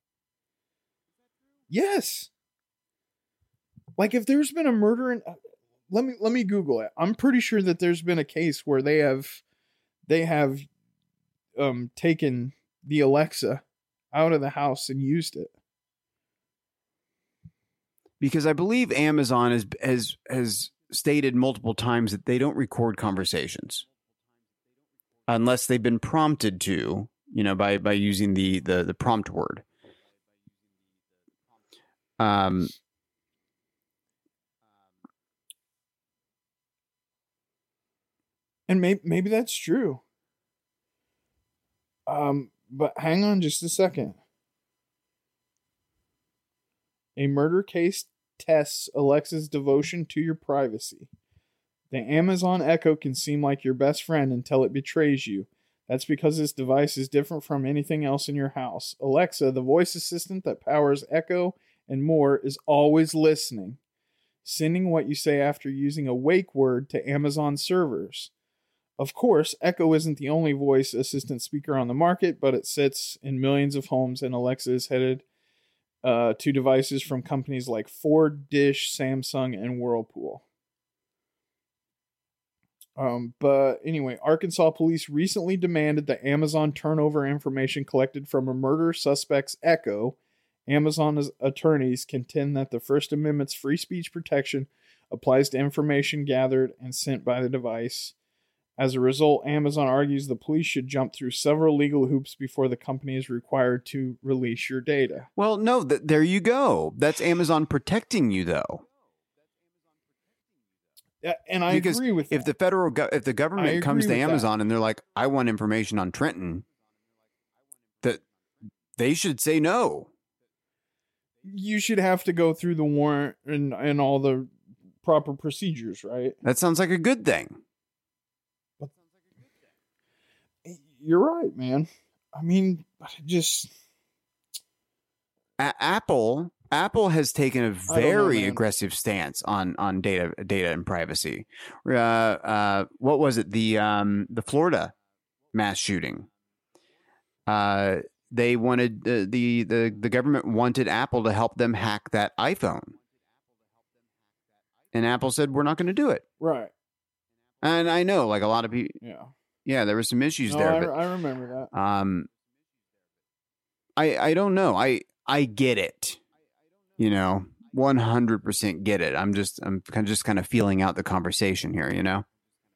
Yes. Like if there's been a murder in, let me let me Google it. I'm pretty sure that there's been a case where they have they have um taken the Alexa out of the house and used it. Because I believe Amazon has has has stated multiple times that they don't record conversations unless they've been prompted to, you know, by by using the the, the prompt word. Um, and maybe maybe that's true. Um, but hang on just a second. A murder case tests Alexa's devotion to your privacy. The Amazon Echo can seem like your best friend until it betrays you. That's because this device is different from anything else in your house. Alexa, the voice assistant that powers Echo and more, is always listening, sending what you say after using a wake word to Amazon servers. Of course, Echo isn't the only voice assistant speaker on the market, but it sits in millions of homes, and Alexa is headed uh, to devices from companies like Ford, Dish, Samsung, and Whirlpool. Um, but anyway, Arkansas police recently demanded that Amazon turn over information collected from a murder suspect's Echo. Amazon's attorneys contend that the First Amendment's free speech protection applies to information gathered and sent by the device. As a result, Amazon argues the police should jump through several legal hoops before the company is required to release your data. Well, no, th- there you go. That's Amazon protecting you, though. Yeah, and I because agree with if that. the federal go- if the government comes to Amazon that. and they're like, I want information on Trenton, that they should say no. You should have to go through the warrant and, and all the proper procedures, right? That sounds like a good thing. You're right, man. I mean, just A- Apple Apple has taken a very know, aggressive stance on on data data and privacy. Uh, uh, what was it? The um, the Florida mass shooting. Uh, they wanted uh, the the the government wanted Apple to help them hack that iPhone, and Apple said, "We're not going to do it." Right. And I know, like a lot of people, yeah, yeah, there were some issues no, there. I, but, I remember that. Um, I I don't know. I I get it. You know, one hundred percent get it. I'm just, I'm kind of just kind of feeling out the conversation here, you know?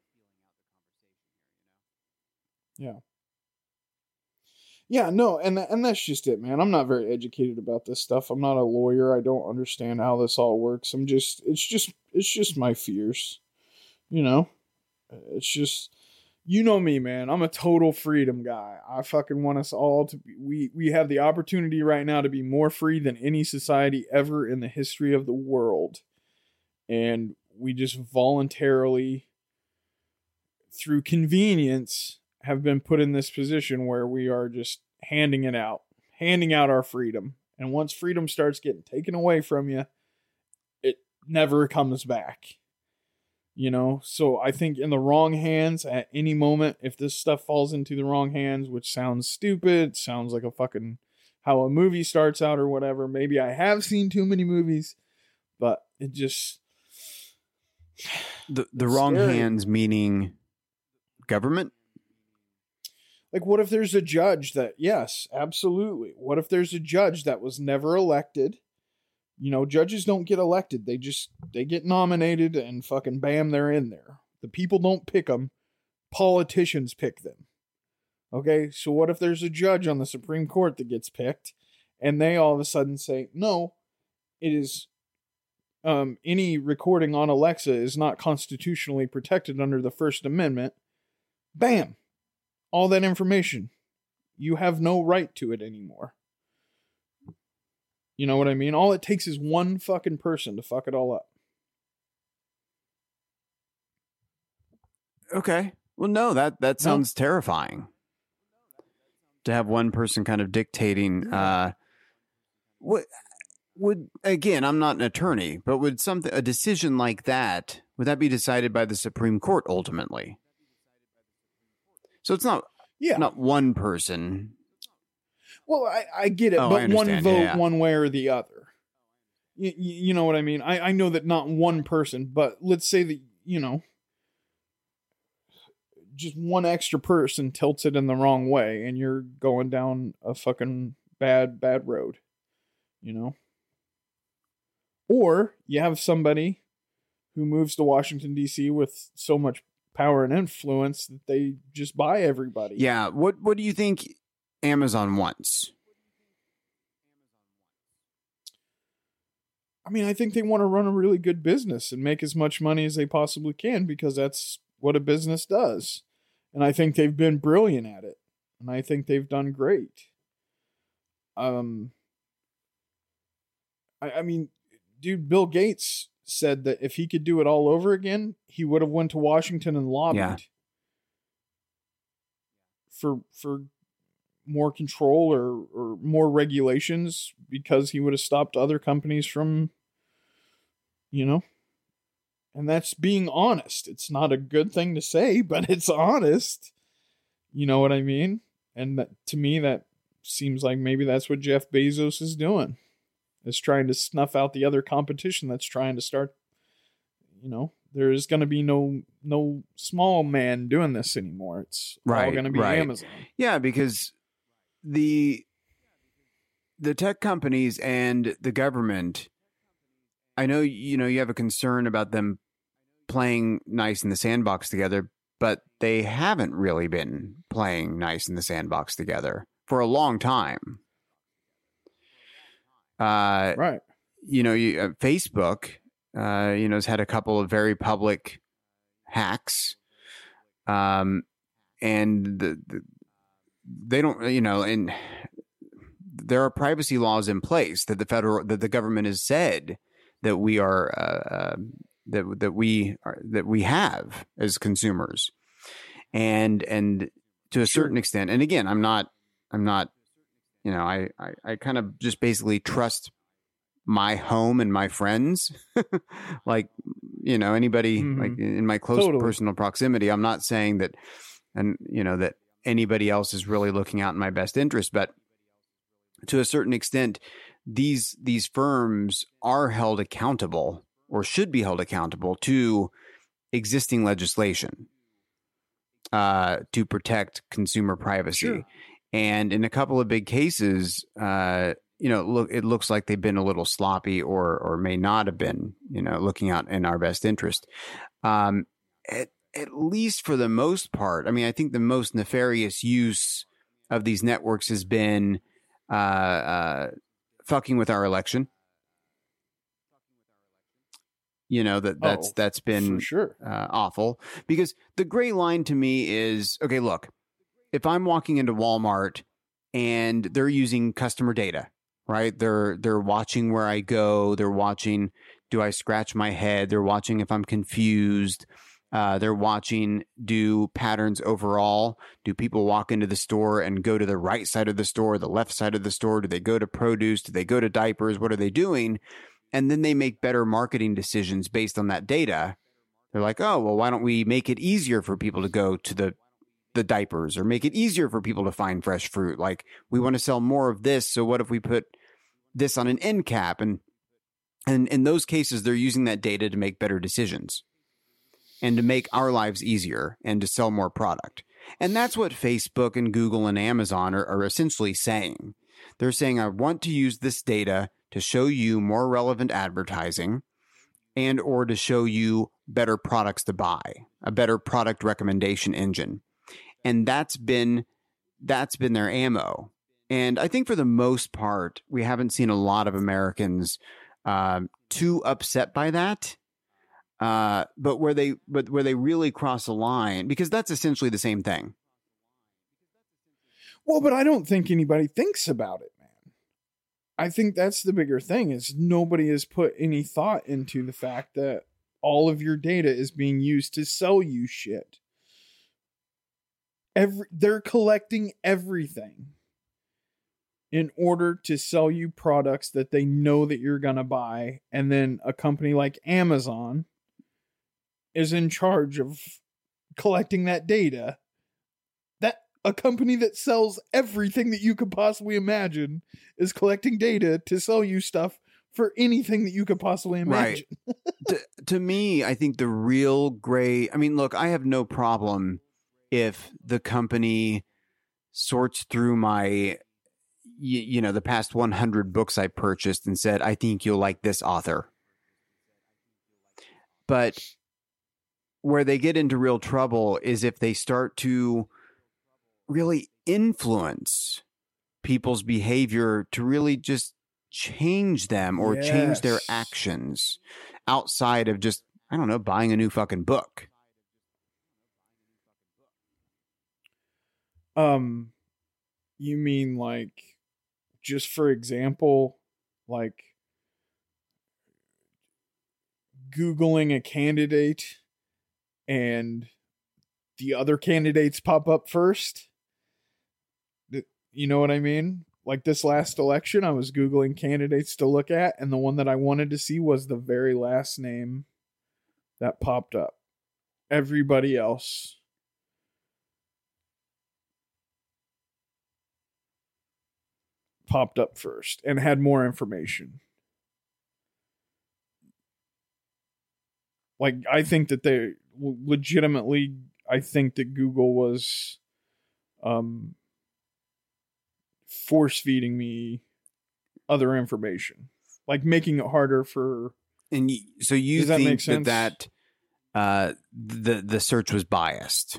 Yeah. Yeah, no, and and that's just it, man. I'm not very educated about this stuff. I'm not a lawyer. I don't understand how this all works. I'm just, it's just, it's just my fears. You know? It's just, you know me, man. I'm a total freedom guy. I fucking want us all to be, we, we have the opportunity right now to be more free than any society ever in the history of the world. And we just voluntarily, through convenience, have been put in this position where we are just handing it out, handing out our freedom. And once freedom starts getting taken away from you, it never comes back. You know, so I think in the wrong hands at any moment, if this stuff falls into the wrong hands, which sounds stupid, sounds like a fucking how a movie starts out or whatever. Maybe I have seen too many movies, but it just the the wrong scary. hands meaning government. Like, what if there's a judge that, yes, absolutely. What if there's a judge that was never elected? You know, judges don't get elected. They just, they get nominated and fucking bam, they're in there. The people don't pick them. Politicians pick them. Okay, so what if there's a judge on the Supreme Court that gets picked and they all of a sudden say, no, it is, um, any recording on Alexa is not constitutionally protected under the First Amendment. Bam. All that information. You have no right to it anymore. You know what I mean? All it takes is one fucking person to fuck it all up. Okay. Well, no, that, that sounds no. terrifying. To have one person kind of dictating, uh, what would, again, I'm not an attorney, but would something, a decision like that, would that be decided by the Supreme Court ultimately? So it's not, yeah. not one person. Well, I, I get it, oh, but one vote yeah, yeah. one way or the other. You, you know what I mean? I, I know that not one person, but let's say that, you know, just one extra person tilts it in the wrong way and you're going down a fucking bad, bad road, you know? Or you have somebody who moves to Washington, D C with so much power and influence that they just buy everybody. Yeah. What, what do you think Amazon wants? I mean, I think they want to run a really good business and make as much money as they possibly can because that's what a business does. And I think they've been brilliant at it. And I think they've done great. Um, I, I mean, dude, Bill Gates said that if he could do it all over again, he would have went to Washington and lobbied Yeah. for for more control or, or more regulations because he would have stopped other companies from, you know, and that's being honest. It's not a good thing to say, but it's honest. You know what I mean? And that, to me, that seems like maybe that's what Jeff Bezos is doing, is trying to snuff out the other competition that's trying to start, you know, there is going to be no no small man doing this anymore. It's right, all going to be right. Amazon. Yeah, because the the tech companies and the government, I know, you know, you have a concern about them playing nice in the sandbox together, but they haven't really been playing nice in the sandbox together for a long time. Uh, Right. You know, you, uh, Facebook, uh, you know, has had a couple of very public hacks. Um, and the, the they don't, you know, and there are privacy laws in place that the federal, that the government has said that we are, uh, uh, that that we are, that we have as consumers, and and to a Sure. certain extent. And again, I'm not, I'm not, you know, I I, I kind of just basically trust my home and my friends, like, you know, anybody Mhm. like in my close Totally. personal proximity. I'm not saying that, and you know, that anybody else is really looking out in my best interest, but to a certain extent, these these firms are held accountable, or should be held accountable, to existing legislation uh, to protect consumer privacy. Sure. And in a couple of big cases, uh, you know, look, it looks like they've been a little sloppy, or or may not have been, you know, looking out in our best interest. Um, at, at least for the most part, I mean, I think the most nefarious use of these networks has been uh, uh, fucking with our election. You know, that that's Oh, that's been For sure. uh, awful, because the gray line to me is, okay, look, if I'm walking into Walmart and they're using customer data, right? They're they're watching where I go. They're watching, do I scratch my head? They're watching if I'm confused. Uh, they're watching, do patterns overall. Do people walk into the store and go to the right side of the store, the left side of the store? Do they go to produce? Do they go to diapers? What are they doing? And then they make better marketing decisions based on that data. They're like, oh, well, why don't we make it easier for people to go to the the diapers, or make it easier for people to find fresh fruit? Like, we want to sell more of this, so what if we put this on an end cap? And and in those cases, they're using that data to make better decisions and to make our lives easier and to sell more product. And that's what Facebook and Google and Amazon are, are essentially saying. They're saying, I want to use this data to show you more relevant advertising, and or to show you better products to buy, a better product recommendation engine. And that's been that's been their ammo. And I think for the most part, we haven't seen a lot of Americans um, too upset by that. Uh, but where they but where they really cross a line, because that's essentially the same thing. Well, but I don't think anybody thinks about it, man. I think that's the bigger thing, is nobody has put any thought into the fact that all of your data is being used to sell you shit. Every they're collecting everything in order to sell you products that they know that you're going to buy. And then a company like Amazon is in charge of collecting that data. That a company that sells everything that you could possibly imagine is collecting data to sell you stuff for anything that you could possibly imagine. Right. to, to me, I think the real gray, I mean, look, I have no problem if the company sorts through my, you, you know, the past one hundred books I purchased and said, I think you'll like this author. But where they get into real trouble is if they start to really influence people's behavior to really just change them or yes. change their actions outside of just, I don't know, buying a new fucking book. Um, you mean like, just for example, like Googling a candidate and the other candidates pop up first? You know what I mean? Like this last election, I was Googling candidates to look at, and the one that I wanted to see was the very last name that popped up. Everybody else popped up first and had more information. Like, I think that they legitimately, I think that Google was um, force feeding me other information, like making it harder for. And you, so you Does that think make sense? that that uh, the the search was biased?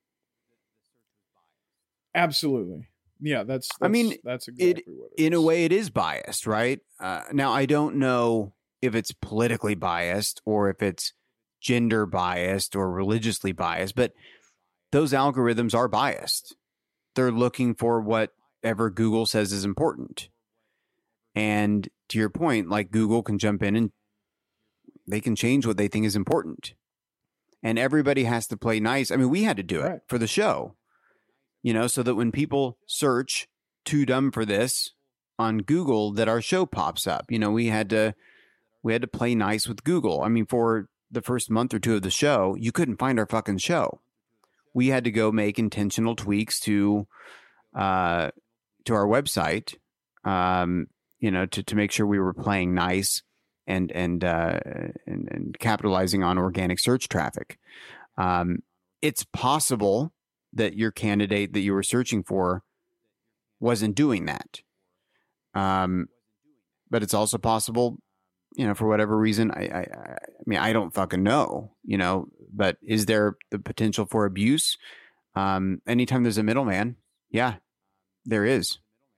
Absolutely. Yeah, that's, that's I mean, that's exactly it, what it is. In a way, it is biased, right? Uh, now, I don't know if it's politically biased or if it's gender biased or religiously biased, but those algorithms are biased. They're looking for whatever Google says is important. And to your point, like Google can jump in and they can change what they think is important. And everybody has to play nice. I mean, we had to do it Right. for the show. You know, so that when people search "too dumb for this" on Google, that our show pops up. You know, we had to we had to play nice with Google. I mean, for the first month or two of the show, you couldn't find our fucking show. We had to go make intentional tweaks to uh, to our website, um, you know, to to make sure we were playing nice and and uh, and, and capitalizing on organic search traffic. Um, it's possible that your candidate that you were searching for wasn't doing that. Um, but it's also possible, you know, for whatever reason, I, I, I mean, I don't fucking know, you know, but is there the potential for abuse? Um, anytime there's a middleman, yeah, there is.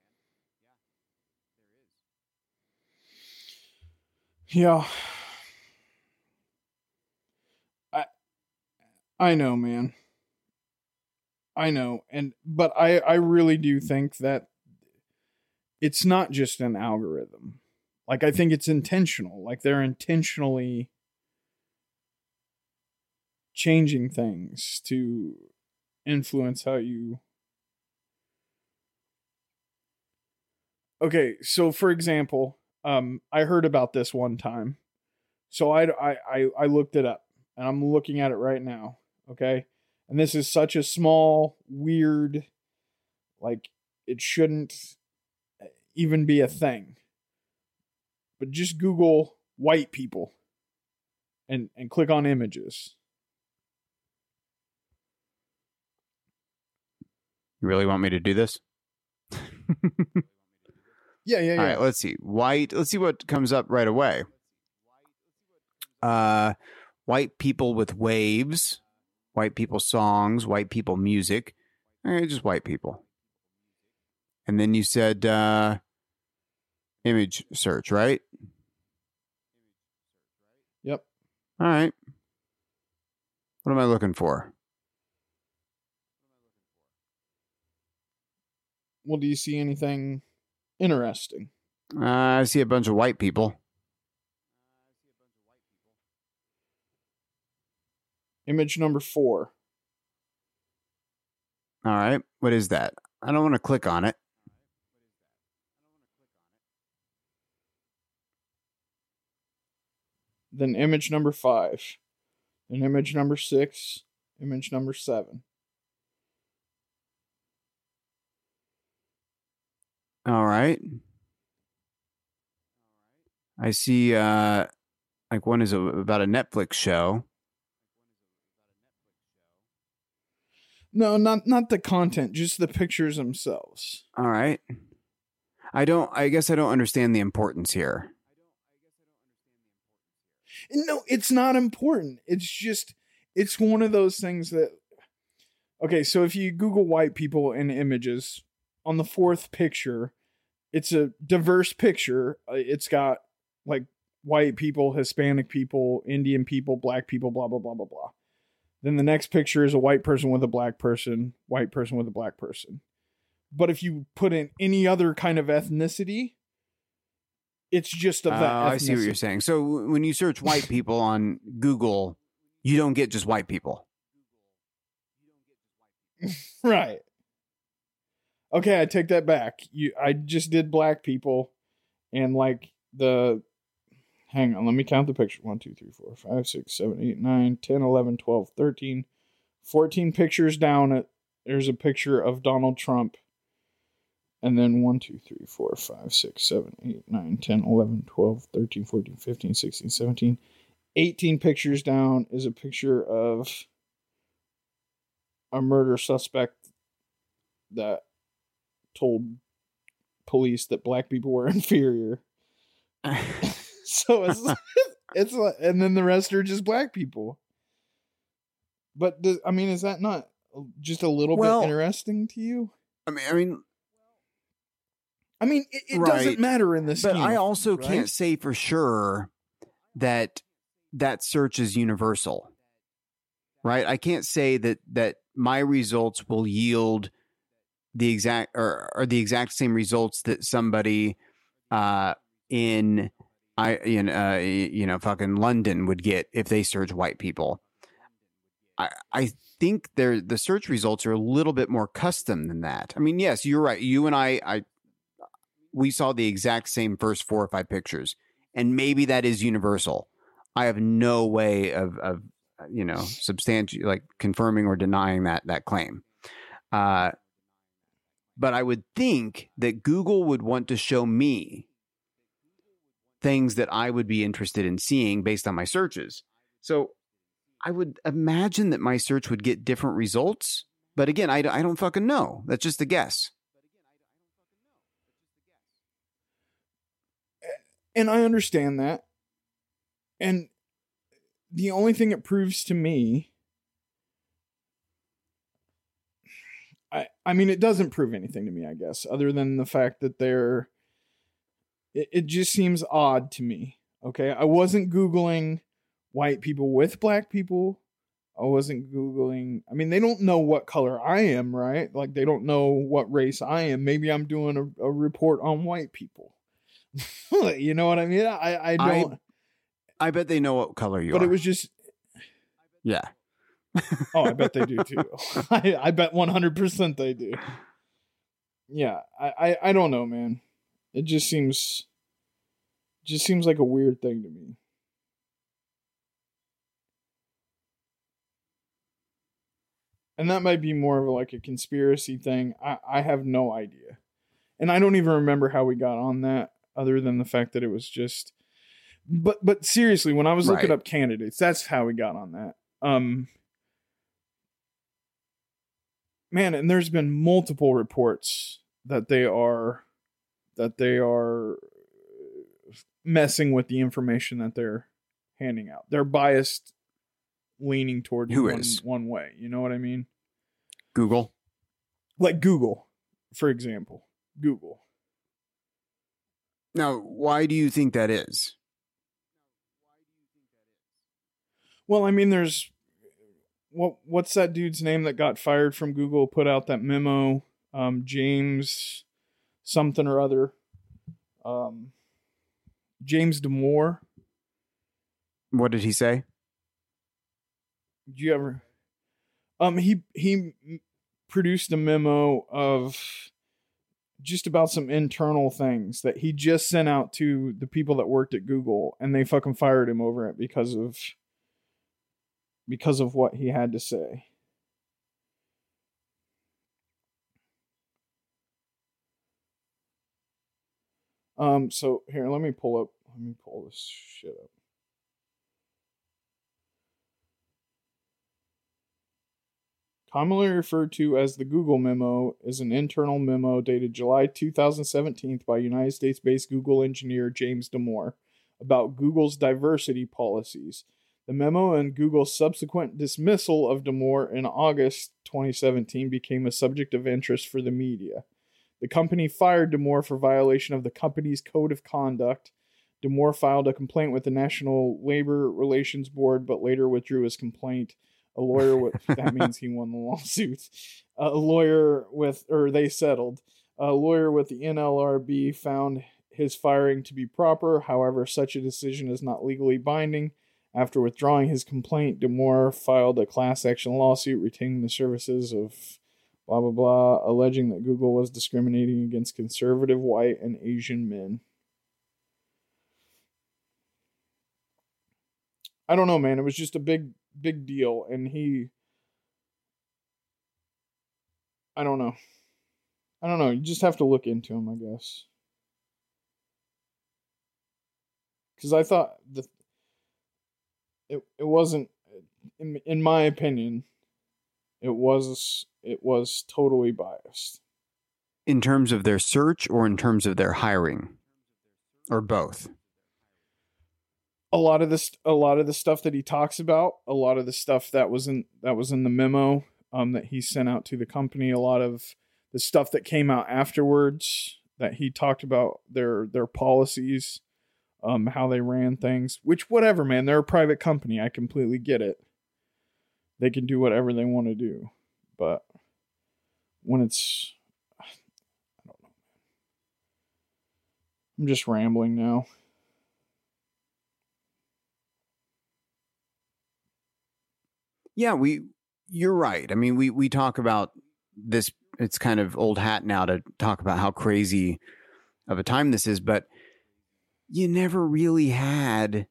Yeah. I, I know, man. I know, and but I, I really do think that it's not just an algorithm. Like, I think it's intentional. Like, they're intentionally changing things to influence how you... Okay, so for example, um, I heard about this one time. So I, I, I, I looked it up, and I'm looking at it right now, okay? And this is such a small, weird, like, it shouldn't even be a thing. But just Google white people and, and click on images. You really want me to do this? Yeah, yeah, yeah. All right, let's see. White, let's see what comes up right away. Uh, white people with waves. White people songs, white people music, eh, just white people. And then you said uh, image search, right? Yep. All right. What am I looking for? Well, do you see anything interesting? Uh, I see a bunch of white people. Image number four. All right. What is that? I don't want to click on it. Then image number five. Then image number six. Image number seven. All right. I see uh, like one is a, about a Netflix show. No, not not the content, just the pictures themselves. All right. I don't, I guess I don't understand the importance here. No, it's not important. It's just, it's one of those things that, okay, so if you Google white people in images, on the fourth picture, it's a diverse picture. It's got like white people, Hispanic people, Indian people, black people, blah, blah, blah, blah, blah. Then the next picture is a white person with a black person, white person with a black person. But if you put in any other kind of ethnicity, it's just of that uh, I see what you're saying. So when you search white people on Google, you don't get just white people. Right. Okay, I take that back. You, I just did black people, and like the, hang on, let me count the pictures. one, two, three, four, five, six, seven, eight, nine, ten, eleven, twelve, thirteen, fourteen pictures down. There's a picture of Donald Trump. And then one, two, three, four, five, six, seven, eight, nine, ten, eleven, twelve, thirteen, fourteen, fifteen, sixteen, seventeen, eighteen pictures down is a picture of a murder suspect that told police that black people were inferior. So it's it's like, and then the rest are just black people. But does, I mean, is that not just a little well, bit interesting to you? I mean, I mean, I mean, it, it right. doesn't matter in this. But scheme, I also right? can't say for sure that that search is universal, right? I can't say that that my results will yield the exact or, or the exact same results that somebody uh, in I in uh, you know fucking London would get if they search white people. I I think they're the search results are a little bit more custom than that. I mean, yes, you're right. You and I, I we saw the exact same first four or five pictures, and maybe that is universal. I have no way of of you know substanti- like confirming or denying that that claim. Uh, but I would think that Google would want to show me things that I would be interested in seeing based on my searches. So I would imagine that my search would get different results. But again, I, I don't fucking know. That's just a guess. And I understand that. And the only thing it proves to me, I I mean, it doesn't prove anything to me, I guess, other than the fact that they're, it, it just seems odd to me. Okay. I wasn't Googling white people with black people. I wasn't Googling. I mean, they don't know what color I am, right? Like, they don't know what race I am. Maybe I'm doing a, a report on white people. You know what I mean? I, I don't. I, I bet they know what color you but are. But it was just. Yeah. Oh, I bet they do too. I, I bet one hundred percent they do. Yeah. I, I, I don't know, man. It just seems. Just seems like a weird thing to me. And that might be more of like a conspiracy thing. I, I have no idea. And I don't even remember how we got on that, other than the fact that it was just... But but seriously, when I was looking right. up candidates, that's how we got on that. Um, man, and there's been multiple reports that they are... that they are messing with the information that they're handing out. They're biased, leaning towards Who one, is? one way. You know what I mean? Google. Like Google, for example. Google. Now, why do you think that is? Well, I mean, there's what what's that dude's name that got fired from Google, put out that memo? Um, James something or other. Um, James Damore. What did he say? Did you ever? Um, he he produced a memo of just about some internal things that he just sent out to the people that worked at Google, and they fucking fired him over it because of because of what he had to say. Um, so here, let me pull up, let me pull this shit up. Commonly referred to as the Google memo is an internal memo dated July two thousand seventeen by United States-based Google engineer James Damore about Google's diversity policies. The memo and Google's subsequent dismissal of Damore in August twenty seventeen became a subject of interest for the media. The The company fired Damore for violation of the company's code of conduct. Damore filed a complaint with the National Labor Relations Board, but later withdrew his complaint. A lawyer with that means he won the lawsuit. A lawyer with, or they settled. A lawyer with the N L R B found his firing to be proper. However, such a decision is not legally binding. After withdrawing his complaint, Damore filed a class action lawsuit retaining the services of blah, blah, blah, alleging that Google was discriminating against conservative white and Asian men. I don't know, man. It was just a big, big deal. And he, I don't know. I don't know. You just have to look into him, I guess. Because I thought the it it wasn't, in in my opinion, it was it was totally biased. In terms of their search or in terms of their hiring, or both? A lot of this, a lot of the stuff that he talks about, a lot of the stuff that was in that was in the memo um, that he sent out to the company, a lot of the stuff that came out afterwards that he talked about their their policies, um, how they ran things. Which, whatever, man, they're a private company. I completely get it. They can do whatever they want to do, but when it's, I don't know. I'm just rambling now. Yeah, we. You're right. I mean, we we talk about this. It's kind of old hat now to talk about how crazy of a time this is, but you never really had.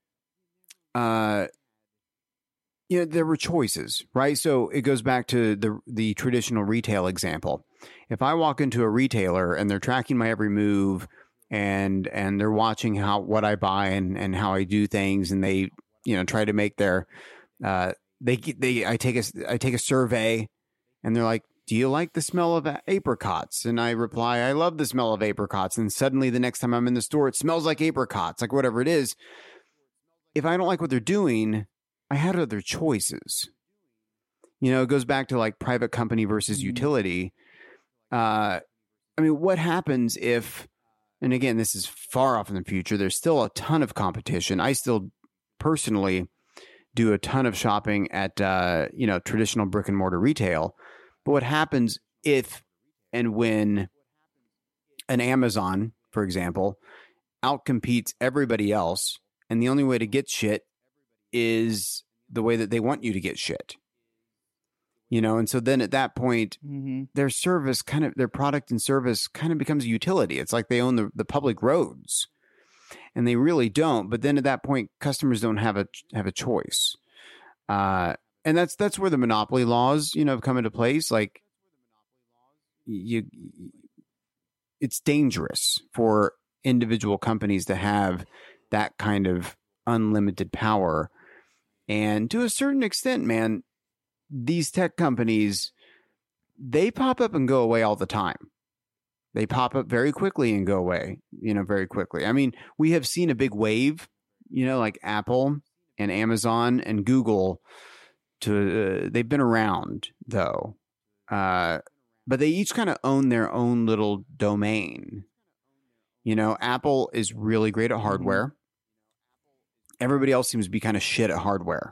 Uh, you know, there were choices, right? So it goes back to the the traditional retail example. If I walk into a retailer and they're tracking my every move, and and they're watching how what I buy and and how I do things, and they you know try to make their uh They they I take a I take a survey, and they're like, "Do you like the smell of apricots?" And I reply, "I love the smell of apricots." And suddenly, the next time I'm in the store, it smells like apricots, like whatever it is. If I don't like what they're doing, I had other choices. You know, it goes back to like private company versus mm-hmm. utility. Uh, I mean, what happens if? And again, this is far off in the future. There's still a ton of competition. I still personally do a ton of shopping at, uh, you know, traditional brick and mortar retail. But what happens if and when an Amazon, for example, outcompetes everybody else, and the only way to get shit is the way that they want you to get shit? You know, and so then at that point, mm-hmm. their service kind of, their product and service kind of becomes a utility. It's like they own the, the public roads. And they really don't. But then at that point, customers don't have a have a choice, uh, and that's that's where the monopoly laws, you know, have come into place. Like, you, it's dangerous for individual companies to have that kind of unlimited power. And to a certain extent, man, these tech companies, they pop up and go away all the time. They pop up very quickly and go away, you know, very quickly. I mean, we have seen a big wave, you know, like Apple and Amazon and Google. To uh, they've been around, though. Uh, but they each kind of own their own little domain. You know, Apple is really great at hardware. Everybody else seems to be kind of shit at hardware.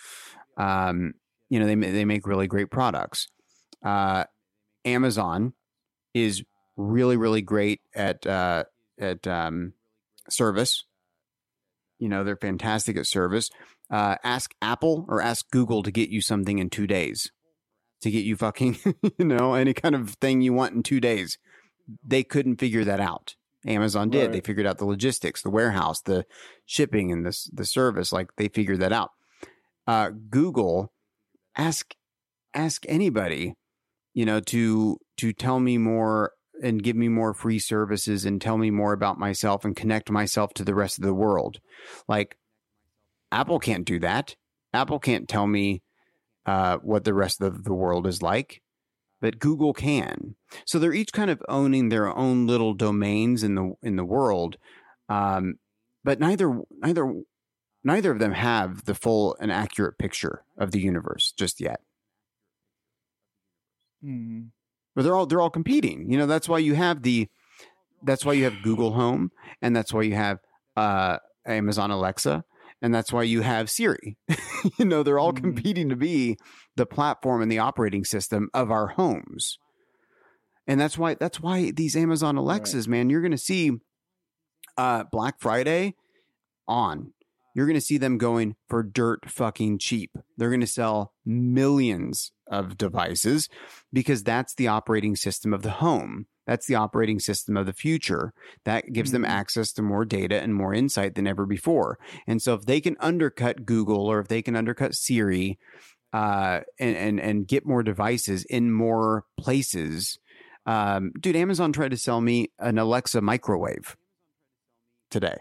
Um, you know, they they make really great products. Uh, Amazon is really, really great at uh, at um, service. You know, they're fantastic at service. Uh, ask Apple or ask Google to get you something in two days. To get you fucking, you know, any kind of thing you want in two days. They couldn't figure that out. Amazon did. Right. They figured out the logistics, the warehouse, the shipping, and the, the service. Like, they figured that out. Uh, Google, ask ask anybody, you know, to to tell me more and give me more free services and tell me more about myself and connect myself to the rest of the world. Like, Apple can't do that. Apple can't tell me uh, what the rest of the world is like, but Google can. So they're each kind of owning their own little domains in the in the world, um, but neither neither neither of them have the full and accurate picture of the universe just yet. Hmm. Or they're all they're all competing. You know, that's why you have the that's why you have Google Home, and that's why you have uh, Amazon Alexa, and that's why you have Siri. You know, they're all mm-hmm. competing to be the platform and the operating system of our homes. And that's why that's why these Amazon Alexas, right. man, you're going to see uh, Black Friday on. You're going to see them going for dirt fucking cheap. They're going to sell millions of devices because that's the operating system of the home. That's the operating system of the future. That gives mm-hmm. them access to more data and more insight than ever before. And so if they can undercut Google or if they can undercut Siri uh, and, and, and get more devices in more places, um, dude, Amazon tried to sell me an Alexa microwave today.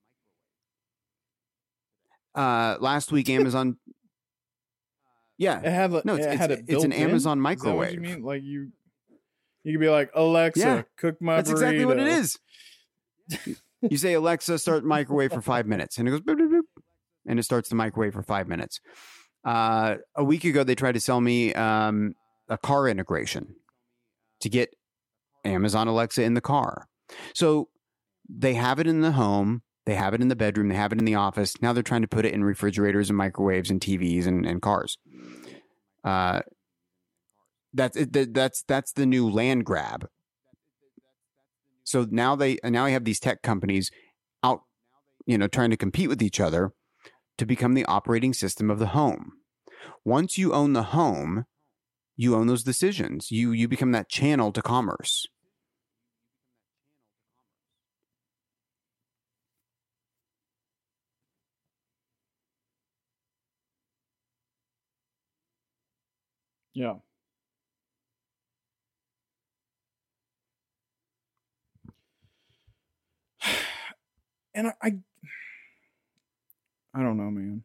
Uh, last week, Amazon. Yeah, it had. No, it's, it it's, had it it's an in? Amazon Is microwave. that what you mean? Like you, you could be like, Alexa, yeah, cook my that's burrito. exactly what it is. You say, Alexa, start microwave for five minutes, and it goes boop, boop, boop, and it starts the microwave for five minutes. Uh, a week ago, they tried to sell me um, a car integration to get Amazon Alexa in the car. So they have it in the home. They have it in the bedroom. They have it in the office. Now they're trying to put it in refrigerators and microwaves and T Vs and, and cars. Uh, that's it, that's that's the new land grab. So now they now I have these tech companies out, you know, trying to compete with each other to become the operating system of the home. Once you own the home, you own those decisions. You you become that channel to commerce. Yeah. And I, I, I don't know, man.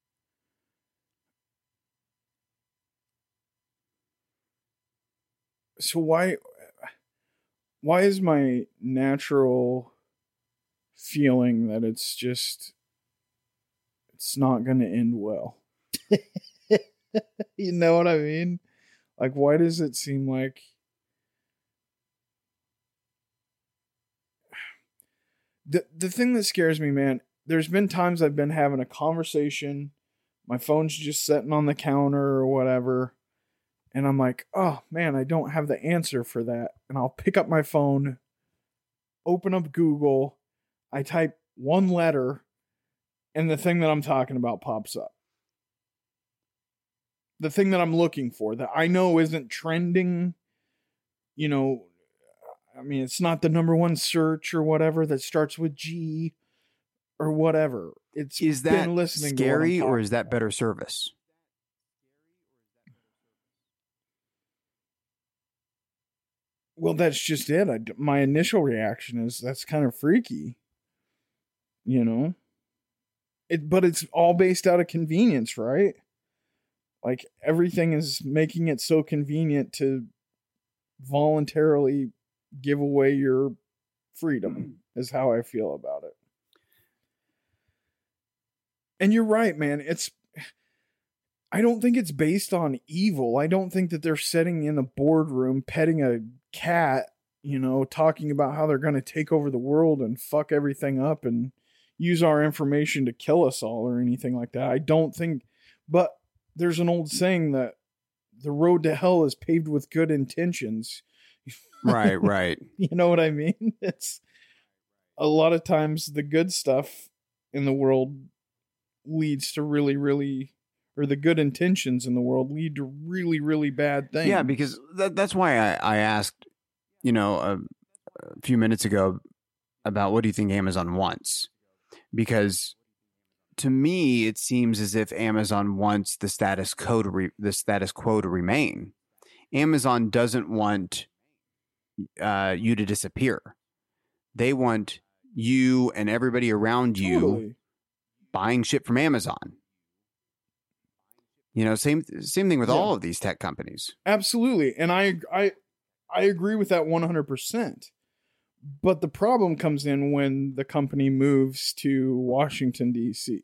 So why, why is my natural feeling that it's just, it's not going to end well? You know what I mean? Like, why does it seem like the the thing that scares me, man? There's been times I've been having a conversation, my phone's just sitting on the counter or whatever, and I'm like, oh man, I don't have the answer for that. And I'll pick up my phone, open up Google, I type one letter, and the thing that I'm talking about pops up. The thing that I'm looking for that I know isn't trending, you know, I mean, it's not the number one search or whatever that starts with G or whatever. It's is that listening scary or is that about. better service? Well, that's just it. I, my initial reaction is that's kind of freaky, you know, it, but it's all based out of convenience, right? Like, everything is making it so convenient to voluntarily give away your freedom, is how I feel about it. And you're right, man. It's, I don't think it's based on evil. I don't think that they're sitting in a boardroom petting a cat, you know, talking about how they're going to take over the world and fuck everything up and use our information to kill us all or anything like that. I don't think, but there's an old saying that the road to hell is paved with good intentions. Right, right. You know what I mean? It's a lot of times the good stuff in the world leads to really, really, or the good intentions in the world lead to really, really bad things. Yeah, because that, that's why I, I asked, you know, a, a few minutes ago about what do you think Amazon wants? Because to me, it seems as if Amazon wants the status quo to re- the status quo to remain. Amazon doesn't want uh, you to disappear. They want you and everybody around you Totally. buying shit from Amazon. You know, same same thing with Yeah. all of these tech companies. Absolutely. And I I I agree with that one hundred percent. But the problem comes in when the company moves to Washington, D C.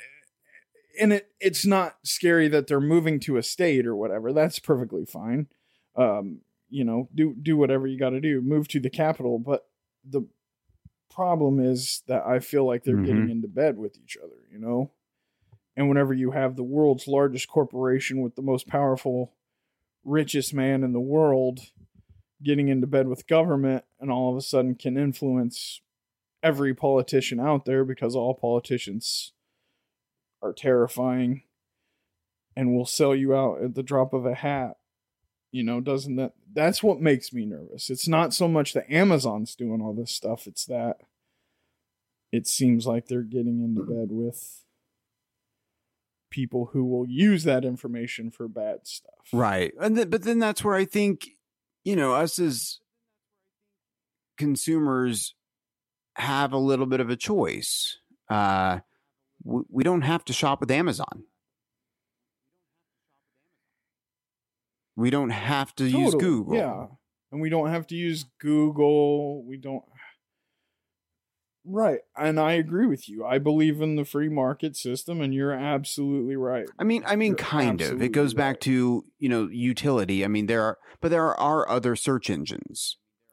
And it, it's not scary that they're moving to a state or whatever. That's perfectly fine. Um, you know, do do whatever you got to do. Move to the capital, but the problem is that I feel like they're mm-hmm. getting into bed with each other, you know? And whenever you have the world's largest corporation with the most powerful, richest man in the world getting into bed with government and all of a sudden can influence every politician out there because all politicians are terrifying and will sell you out at the drop of a hat. You know, doesn't that, that's what makes me nervous. It's not so much that Amazon's doing all this stuff. It's that it seems like they're getting into bed with people who will use that information for bad stuff. Right. And th- but then that's where I think, you know, us as consumers have a little bit of a choice. Uh, we, we don't have to shop with Amazon. We don't have to totally. use Google. Yeah. And we don't have to use Google. We don't. Right. And I agree with you. I believe in the free market system, and you're absolutely right. I mean, I mean, you're kind of. It goes back right. to, you know, utility. I mean, there are, but there are other search engines.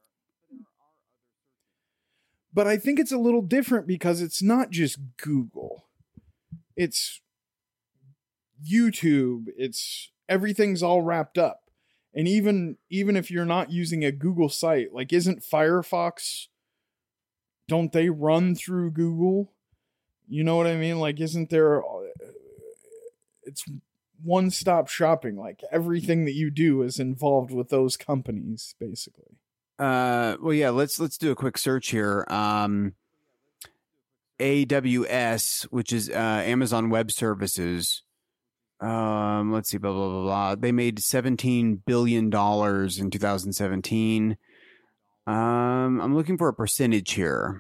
But I think it's a little different because it's not just Google. It's YouTube. It's everything's all wrapped up. And even even if you're not using a Google site, like isn't Firefox, don't they run through Google? You know what I mean? Like isn't there, it's one-stop shopping. Like everything that you do is involved with those companies, basically. Uh, well, yeah, let's let's do a quick search here. Um, A W S, which is uh, Amazon Web Services. Um, let's see, blah, blah, blah, blah. They made seventeen billion dollars in two thousand seventeen. Um, I'm looking for a percentage here.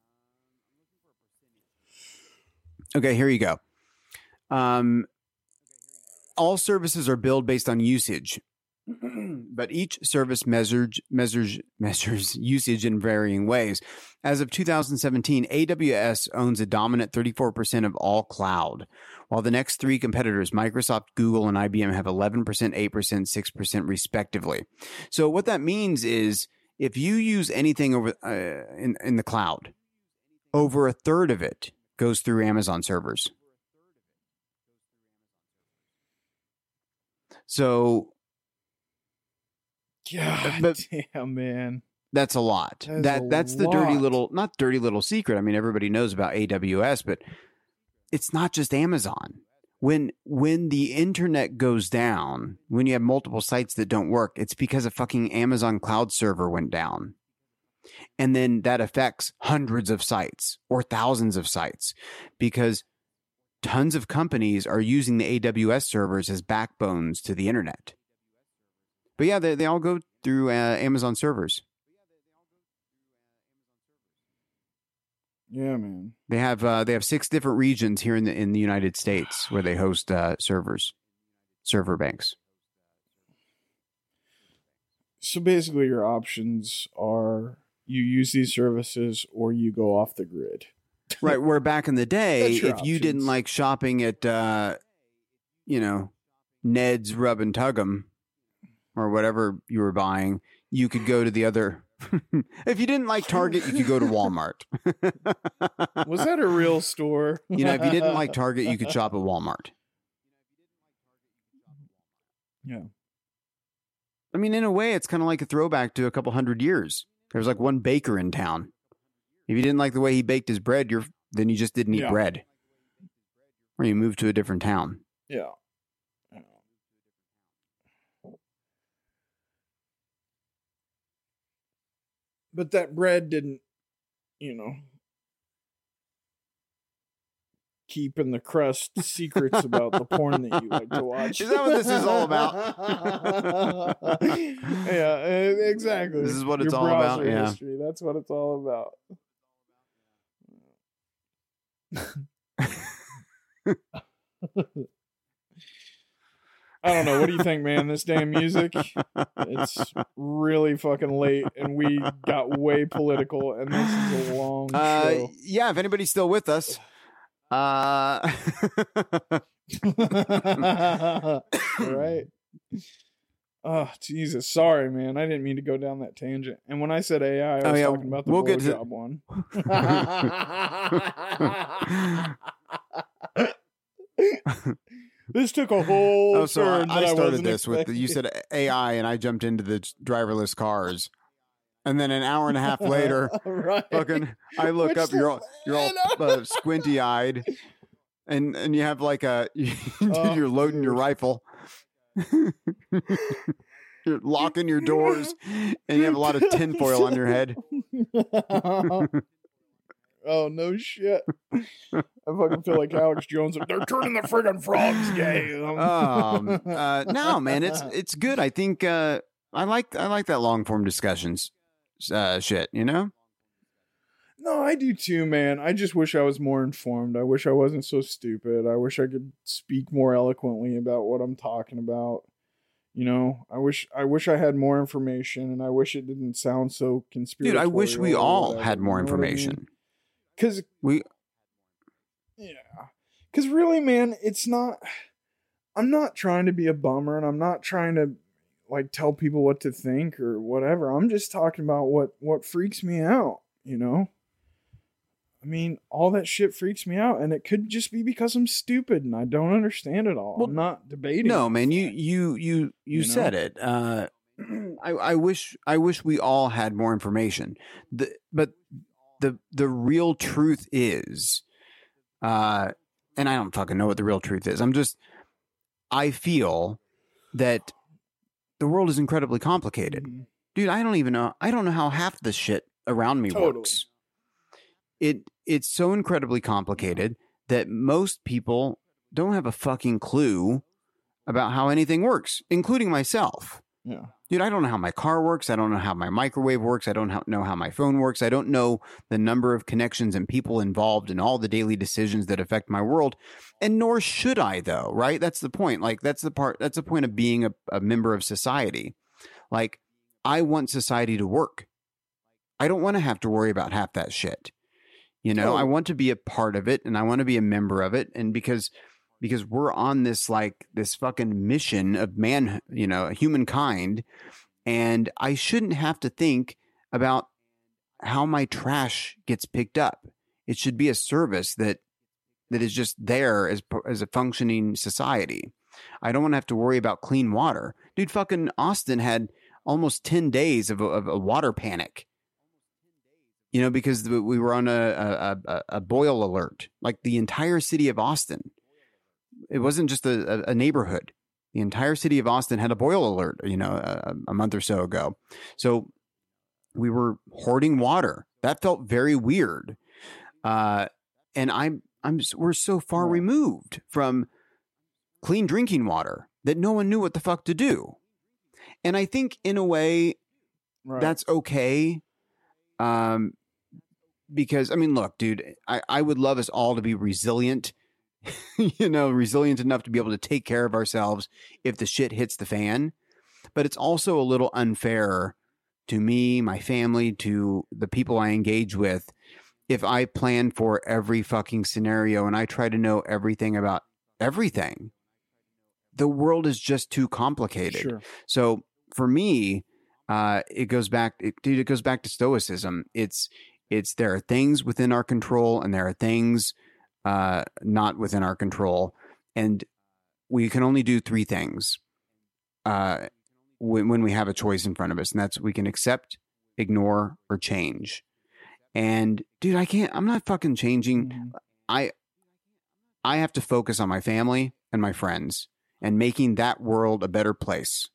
Okay, here you go. Um, all services are billed based on usage, but each service measures measures measures usage in varying ways. As of two thousand seventeen, A W S owns a dominant thirty-four percent of all cloud, while the next three competitors, Microsoft, Google, and I B M, have eleven percent, eight percent, six percent respectively. So what that means is if you use anything over uh, in, in the cloud, over a third of it goes through Amazon servers. So God but, damn, man. That's a lot. That's that that's the lot. dirty little, not dirty little secret. I mean, everybody knows about A W S, but it's not just Amazon. When when the internet goes down, when you have multiple sites that don't work, it's because a fucking Amazon cloud server went down. And then that affects hundreds of sites or thousands of sites because tons of companies are using the A W S servers as backbones to the internet. But yeah, they they all go through uh, Amazon servers. Yeah, man. They have uh, they have six different regions here in the in the United States where they host uh, servers, server banks. So basically, your options are you use these services or you go off the grid. Right. Where back in the day, if options. you didn't like shopping at, uh, you know, Ned's Rub and Tug'em or whatever you were buying, you could go to the other. If you didn't like Target, you could go to Walmart. Was that a real store? You know, if you didn't like Target, you could shop at Walmart. Yeah. I mean, in a way, it's kind of like a throwback to a couple hundred years. There's like one baker in town. If you didn't like the way he baked his bread, you're then you just didn't eat yeah. bread. Or you moved to a different town. Yeah. But that bread didn't, you know, keep in the crust secrets about the porn that you like to watch. Is that what this is all about? Yeah, exactly. This is what it's Your all about. Yeah. History. That's what it's all about. I don't know. What do you think, man? This damn music, it's really fucking late, and we got way political, and this is a long uh, show. Yeah, if anybody's still with us. Uh... Right. Oh, Jesus. Sorry, man. I didn't mean to go down that tangent. And when I said A I, I was Oh, yeah, talking about the we'll get to- blowjob one. This took a whole Oh, so I, turn that I I started wasn't this with the, you expecting. said A I, and I jumped into the driverless cars, and then an hour and a half later, right. fucking, I look Which up, you're all the- you're all uh, squinty eyed, and and you have like a Oh, you're loading your dude. rifle, you're locking your doors, and you have a lot of tinfoil on your head. Oh, no shit. I fucking feel like Alex Jones. They're turning the friggin' frogs gay. um, uh, no, man, it's it's good. I think uh, I like I like that long form discussions uh, shit. You know. No, I do too, man. I just wish I was more informed. I wish I wasn't so stupid. I wish I could speak more eloquently about what I'm talking about. You know, I wish I wish I had more information, and I wish it didn't sound so conspiratorial. Dude, I wish we or all whatever, had more you know what I mean? information. Cause We yeah, cause really, man, it's not. I'm not trying to be a bummer, and I'm not trying to like tell people what to think or whatever. I'm just talking about what what freaks me out. You know. I mean, all that shit freaks me out, and it could just be because I'm stupid and I don't understand it all. Well, I'm not debating. no, the man, you fact. you you you, You know? said it. Uh, I I wish I wish we all had more information. The but the the real truth is, uh, and I don't fucking know what the real truth is. I'm just I feel that the world is incredibly complicated. Mhm. Dude, I don't even know. I don't know how half the shit around me Totally. works. It it's so incredibly complicated that most people don't have a fucking clue about how anything works, including myself. Yeah. Dude, I don't know how my car works. I don't know how my microwave works. I don't ho- know how my phone works. I don't know the number of connections and people involved in all the daily decisions that affect my world. And nor should I, though, right? That's the point. Like, that's the part, that's the point of being a, a member of society. Like, I want society to work. I don't want to have to worry about half that shit. You know, Oh. I want to be a part of it, and I want to be a member of it. And because because we're on this like this fucking mission of man, you know, humankind, and I shouldn't have to think about how my trash gets picked up. It should be a service that that is just there as as a functioning society. I don't want to have to worry about clean water. Dude, fucking Austin had almost ten days of a, of a water panic. You know, because we were on a, a, a boil alert, like the entire city of Austin. It wasn't just a, a neighborhood. The entire city of Austin had a boil alert, you know, a, a month or so ago. So we were hoarding water. That felt very weird. Uh, and I'm, I'm, we're so far Right. removed from clean drinking water that no one knew what the fuck to do. And I think in a way Right. that's okay. Um, because I mean, look, dude, I, I would love us all to be resilient, you know, resilient enough to be able to take care of ourselves if the shit hits the fan. But it's also a little unfair to me, my family, to the people I engage with, if I plan for every fucking scenario and I try to know everything about everything. The world is just too complicated. Sure. So for me, uh, it goes back, it, dude, it goes back to stoicism. It's, it's, there are things within our control and there are things uh, not within our control. And we can only do three things uh, when, when we have a choice in front of us. And that's we can accept, ignore, or change. And dude, I can't, I'm not fucking changing. Mhm. I, I have to focus on my family and my friends and making that world a better place.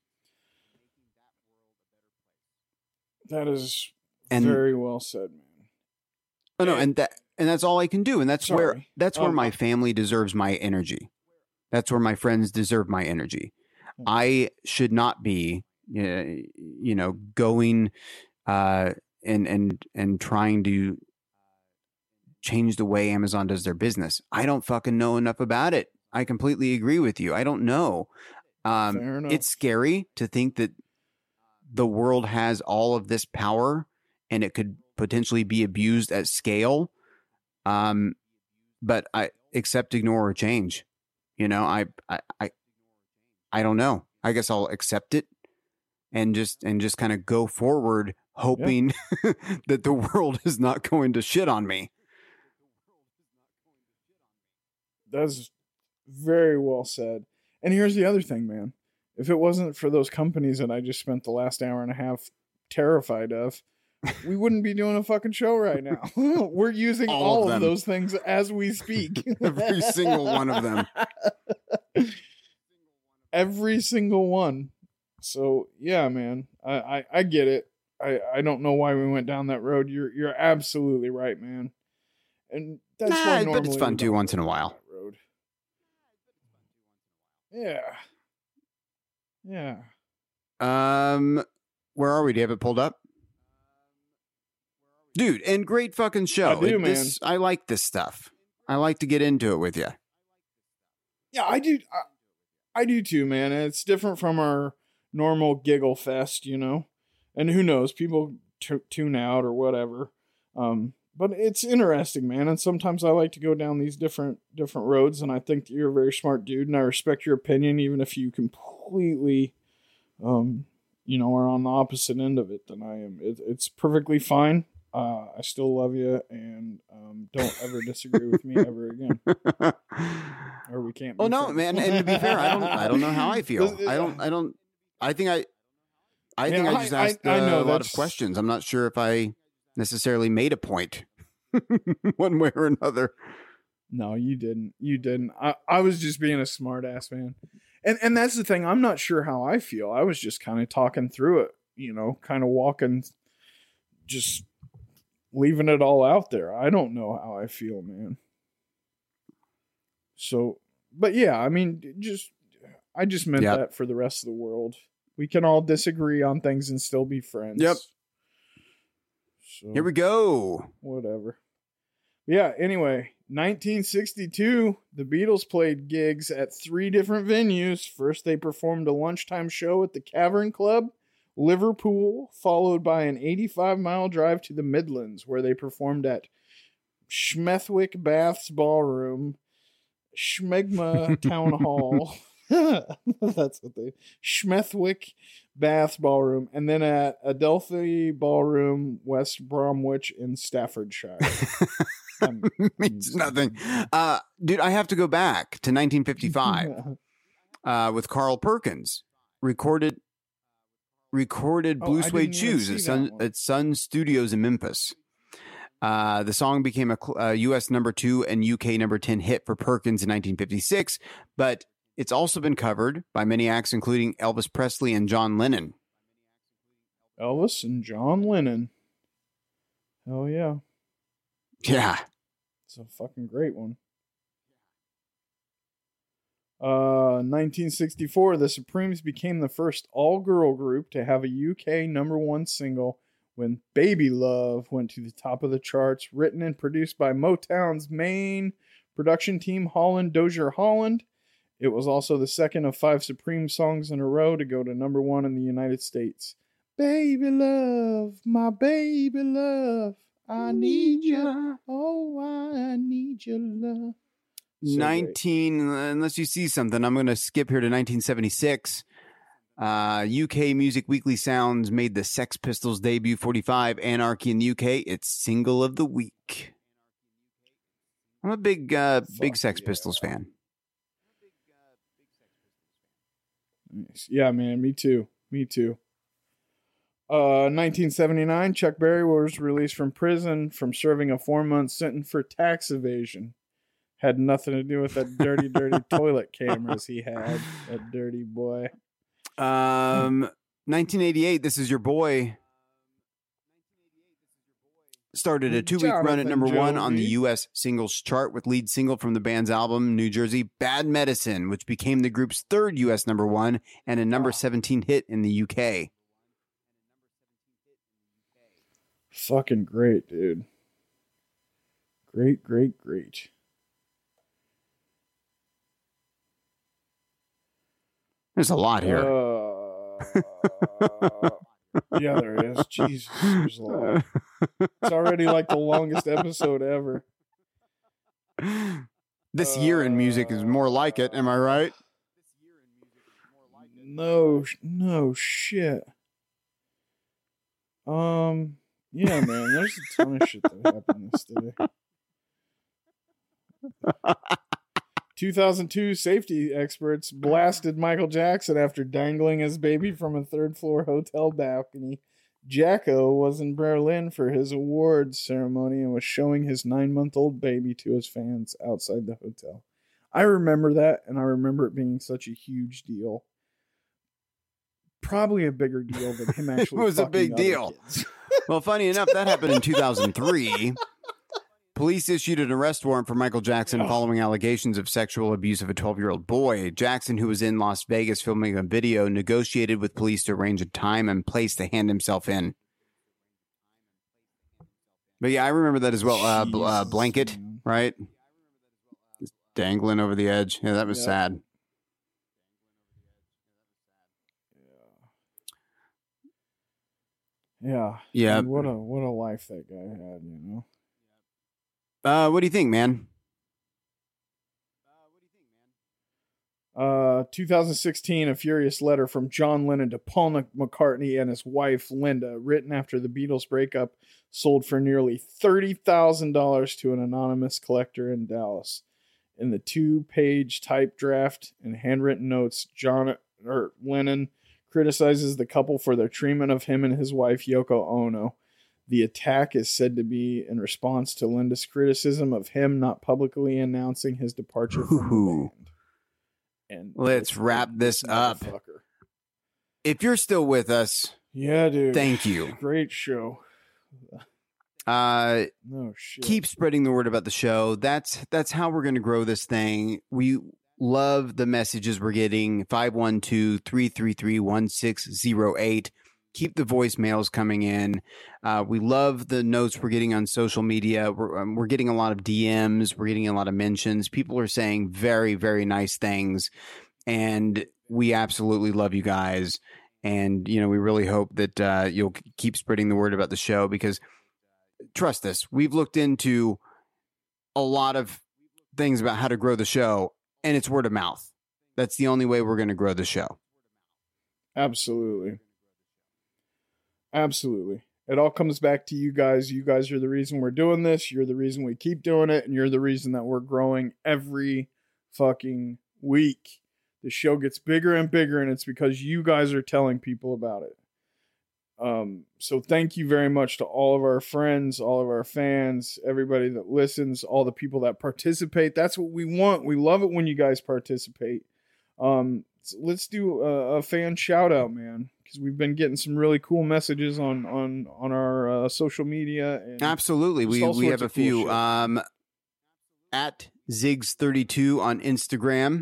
That is And- very well said, man. Oh no, and that and that's all I can do, and that's where Sorry. that's where Um, my family deserves my energy. That's where my friends deserve my energy. Hmm. I should not be, uh, you know, going uh, and and and trying to change the way Amazon does their business. I don't fucking know enough about it. I completely agree with you. I don't know. Um, Fair enough. it's scary to think that the world has all of this power and it could potentially be abused at scale. Um, but I accept, ignore, or change. You know, I, I, I, I don't know. I guess I'll accept it and just and just kind of go forward, hoping yeah. that the world is not going to shit on me. That's very well said. And here's the other thing, man. If it wasn't for those companies that I just spent the last hour and a half terrified of, we wouldn't be doing a fucking show right now. We're using all, all of, of those things as we speak. Every single one of them. Every single one. So yeah, man, I, I, I get it. I, I don't know why we went down that road. You're you're absolutely right, man. And that's nah, why but it's fun too once in a while. Road. Yeah. Yeah. Um, where are we? Do you have it pulled up? Dude, and great fucking show. I do, it, man. This, I like this stuff. I like to get into it with you. Yeah, I do. I, I do too, man. It's different from our normal giggle fest, you know? And who knows? People t- tune out or whatever. Um, but it's interesting, man. And sometimes I like to go down these different different roads, and I think that you're a very smart dude, and I respect your opinion, even if you completely, um, you know, are on the opposite end of it than I am. It, it's perfectly fine. Uh, I still love you, and um, don't ever disagree with me ever again. Or we can't. Be oh no, friends. man! And to be fair, I don't. I don't know how I feel. I don't. I don't. I think I. I think yeah, I just I, asked I, I know, uh, a lot of questions. I'm not sure if I necessarily made a point, one way or another. No, you didn't. You didn't. I, I was just being a smart ass, man. And and that's the thing. I'm not sure how I feel. I was just kind of talking through it. You know, kind of walking, just. Leaving it all out there. I don't know how I feel, man. So, but yeah, I mean, just, I just meant yep. that for the rest of the world. We can all disagree on things and still be friends. Yep. So, here we go. Whatever. Yeah, anyway, nineteen sixty-two, the Beatles played gigs at three different venues. First, they performed a lunchtime show at the Cavern Club, Liverpool, followed by an eighty-five mile drive to the Midlands, where they performed at Schmethwick Baths Ballroom, Schmegma Town Hall. That's what they Schmethwick Baths Ballroom, and then at Adelphi Ballroom, West Bromwich in Staffordshire. um, Means nothing. Uh, dude, I have to go back to nineteen fifty-five uh, with Carl Perkins, recorded. Recorded Blue oh, Suede Shoes at Sun, at Sun Studios in Memphis. Uh, the song became a, a U S number two and U K number ten hit for Perkins in nineteen fifty-six, but it's also been covered by many acts, including Elvis Presley and John Lennon. Elvis and John Lennon. Hell yeah. Yeah. It's a fucking great one. Uh, nineteen sixty-four, the Supremes became the first all-girl group to have a U K number one single when Baby Love went to the top of the charts, written and produced by Motown's main production team, Holland Dozier Holland. It was also the second of five Supreme songs in a row to go to number one in the United States. Baby Love, my baby love, I need ya, oh, I need your love. So nineteen great. Unless you see something, I'm going to skip here to nineteen seventy-six. Uh, U K Music Weekly Sounds made the Sex Pistols debut. forty-five, Anarchy in the U K. It's single of the week. I'm a big, uh, big Sex yeah. Pistols fan. Yeah, man, me too. Me too. Uh, nineteen seventy-nine, Chuck Berry was released from prison from serving a four-month sentence for tax evasion. Had nothing to do with that dirty, dirty toilet cameras he had. That dirty boy. Um, nineteen eighty-eight, This Is Your Boy started a two-week Jonathan run at number Joey. one on the U S singles chart with lead single from the band's album, New Jersey, Bad Medicine, which became the group's third U S number one and a number seventeen hit in the U K. Fucking great, dude. Great, great, great. There's a lot here. Uh, yeah, there is. Jesus, there's a lot. It's already like the longest episode ever. This uh, year in music is more like it. Am I right? No, no shit. Um, yeah, man, there's a ton of shit that happened this day. two thousand two safety experts blasted Michael Jackson after dangling his baby from a third floor hotel balcony. Jacko was in Berlin for his awards ceremony and was showing his nine-month-old baby to his fans outside the hotel. I remember that, and I remember it being such a huge deal. Probably a bigger deal than him actually. It was a big deal. Well, funny enough, that happened in two thousand three. Police issued an arrest warrant for Michael Jackson following allegations of sexual abuse of a twelve-year-old boy. Jackson, who was in Las Vegas filming a video, negotiated with police to arrange a time and place to hand himself in. But yeah, I remember that as well. Uh, bl- uh, blanket, right? Just dangling over the edge. Yeah, that was yep. sad. Yeah. Yeah. What a what a life that guy had, you know. Uh, what do you think, man? Uh, two thousand sixteen, a furious letter from John Lennon to Paul McCartney and his wife, Linda, written after the Beatles breakup, sold for nearly thirty thousand dollars to an anonymous collector in Dallas. In the two-page type draft and handwritten notes, John or Lennon criticizes the couple for their treatment of him and his wife, Yoko Ono. The attack is said to be in response to Linda's criticism of him not publicly announcing his departure from the band. And let's wrap this up. If you're still with us, yeah, dude, thank you. Great show. Uh, no shit. Keep spreading the word about the show. That's that's how we're going to grow this thing. We love the messages we're getting. five one two, three three three, one six zero eight. Keep the voicemails coming in. Uh, we love the notes we're getting on social media. We're, um, we're getting a lot of D Ms. We're getting a lot of mentions. People are saying very, very nice things. And we absolutely love you guys. And, you know, we really hope that uh, you'll keep spreading the word about the show because, trust us, we've looked into a lot of things about how to grow the show, and it's word of mouth. That's the only way we're going to grow the show. Absolutely. Absolutely. It all comes back to you guys. You guys are the reason we're doing this. You're the reason we keep doing it. And you're the reason that we're growing every fucking week. The show gets bigger and bigger, and it's because you guys are telling people about it. Um, so thank you very much to all of our friends, all of our fans, everybody that listens, all the people that participate. That's what we want. We love it when you guys participate. Um, so let's do a, a fan shout out, man. Because we've been getting some really cool messages on on on our uh, social media. And absolutely, we we have a few. Cool um, at Ziggs thirty-two on Instagram.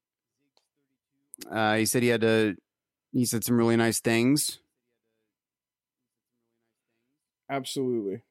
Uh, he said he had to. He said some really nice things. Absolutely.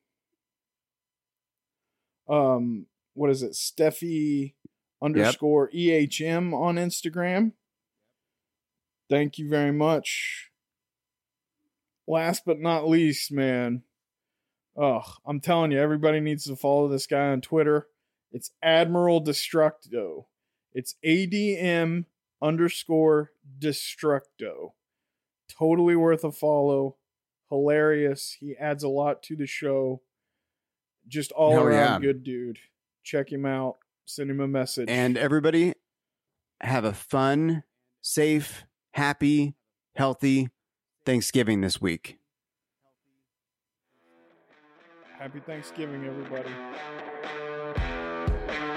Um, what is it? Steffi underscore yep. E H M on Instagram. Thank you very much. Last but not least, man. Ugh, I'm telling you, everybody needs to follow this guy on Twitter. It's Admiral Destructo. It's A D M underscore Destructo. Totally worth a follow. Hilarious. He adds a lot to the show. Just all Hell around yeah. good dude. Check him out. Send him a message. And everybody, have a fun, safe, happy, healthy Thanksgiving this week. Happy Thanksgiving, everybody.